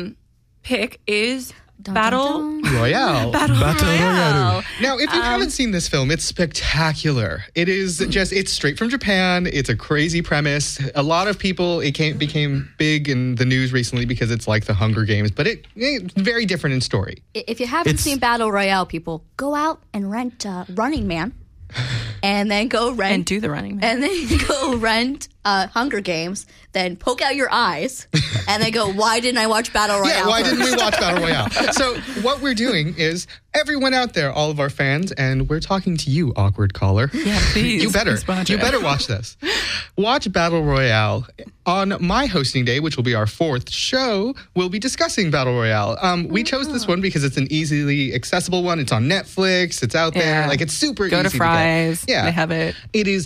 pick is Battle Royale. Royale. Now, if you haven't seen this film, it's spectacular. It is it's straight from Japan. It's a crazy premise. A lot of people, became big in the news recently because it's like the Hunger Games, but it's very different in story. If you haven't It's- seen Battle Royale, people, go out and rent Running Man. And then go rent. And do the Running Man. And then go rent Hunger Games. Then poke out your eyes. And then go, why didn't I watch Battle Royale? Yeah, why first? didn't we watch Battle Royale? So what we're doing is everyone out there, all of our fans, and we're talking to you, awkward caller. Yeah, please. You better. Please watch You it. better watch this. Watch Battle Royale. On my hosting day, which will be our 4th show, we'll be discussing Battle Royale. We chose this one because it's an easily accessible one. It's on Netflix. It's out there. Yeah. Like, it's super Go easy to Fry's. to get. Yeah. They have it. It is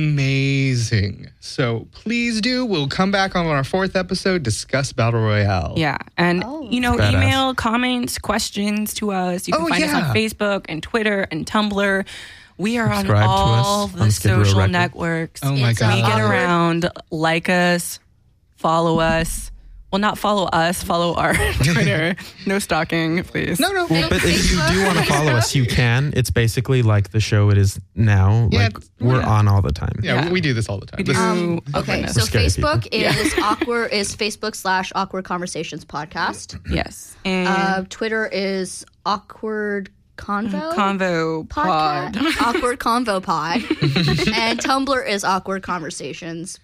amazing. So please do. We'll come back on our 4th episode, discuss Battle Royale. Yeah. And, Badass. email comments, questions to us. You can Oh, find us yeah. on Facebook and Twitter and Tumblr. We are Subscribe to on all us the on Skid Row social Records. networks. Oh my It's God. We get awkward. around. Like us. Follow us. Well, not follow us. Follow our Twitter. No stalking, please. No. Well, but if you do want to follow us, you can. It's basically like the show it is now. Yeah, Like we're on all the time. Yeah, Yeah. we do this all the time. We do. This- Okay, We're so scary Facebook people. is Facebook/Awkward Conversations Podcast. Yes. And Twitter is Awkward Convo. Convo Pod. Podcast. Awkward Convo Pod. And Tumblr is Awkward Conversations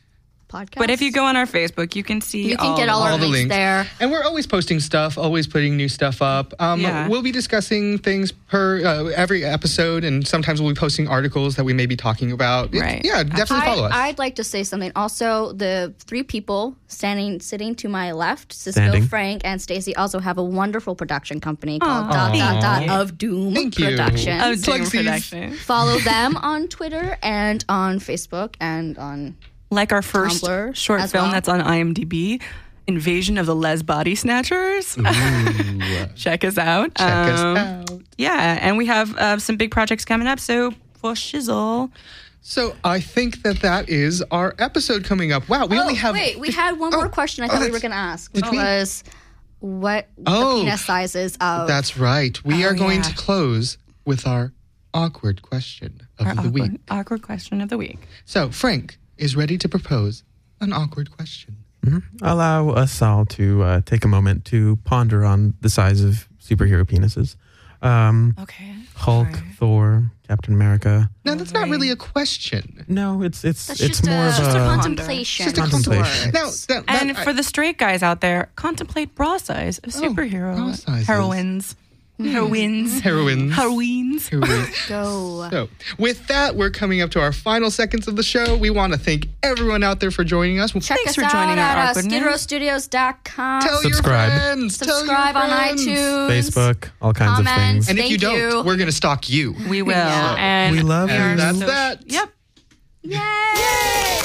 podcast. But if you go on our Facebook, you can see you can get all our the links there. And we're always posting stuff, always putting new stuff up. Yeah. We'll be discussing things per every episode, and sometimes we'll be posting articles that we may be talking about. Right. Yeah, definitely follow us. I'd like to say something. Also, the 3 people sitting to my left, Cisco, Standing. Frank, and Stacy, also have a wonderful production company called of Doom Thank you. Productions. Oh, Doom Plugsies. Production. Follow them on Twitter and on Facebook and on Like our first Tumblr short as film well. that's on IMDb, Invasion of the Les Body Snatchers. Check us out. Check us out. Yeah, and we have some big projects coming up, so for shizzle. So I think that is our episode coming up. Wow, we only have... Wait, we had one more question I thought we were going to ask, which was what the penis sizes of... That's right. We are going yeah. to close with our awkward question of the week. Awkward question of the week. So Frank is ready to propose an awkward question. Allow us all to take a moment to ponder on the size of superhero penises. Okay. Hulk, Sorry. Thor, Captain America. Now, that's not really a question. No, it's That's it's just more a, of just a a contemplation. Just a Contemplation. Now, And for the straight guys out there, contemplate bra size of superhero bra sizes. heroines. Heroines. Heroines. Heroines. Go. So, with that, we're coming up to our final seconds of the show. We want to thank everyone out there for joining us. Check Thanks us for out joining our at awkwardness. skidrowstudios.com. Tell Subscribe. your friends. Tell your Subscribe on friends. iTunes. Facebook, all kinds of Comment. things. And if you Thank don't, you. we're going to stalk you. We will. Yeah. And We love you. And that's so- that. Yep. Yay!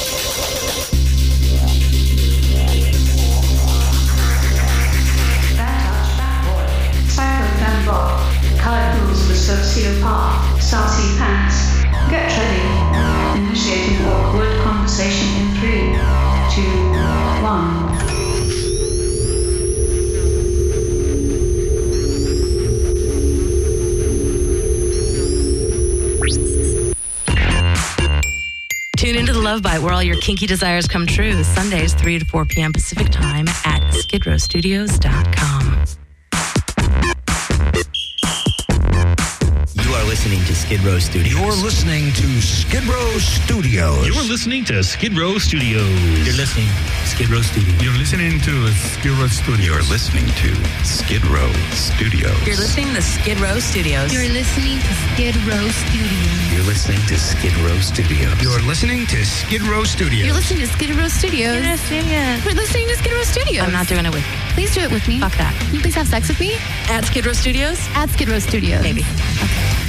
Psycho Fanbot, Cardinals for Sociopath, Sassy Pants. Get ready. Initiating awkward conversation in 3, 2, 1. Tune into the Love Bite, where all your kinky desires come true. Sundays, 3 to 4 p.m. Pacific Time at skidrowstudios.com. You are listening to Skid Row Studios. You're listening to Skid Row Studios. You're listening to Skid Row Studios. You're listening to Skid Row Studios. You're listening to Skid Row Studios. You're listening to Skid Row Studios. You're listening to Skid Row Studios. You're listening to Skid Row Studios. You're listening to Skid Row Studios. You're listening to Skid Row Studios. You're listening to Skid Row Studios. We're listening to Skid Row Studios. I'm not doing it with you. Please do it with me. Fuck that. Can you please have sex with me? At Skid Row Studios? At Skid Row Studios. Maybe. Okay.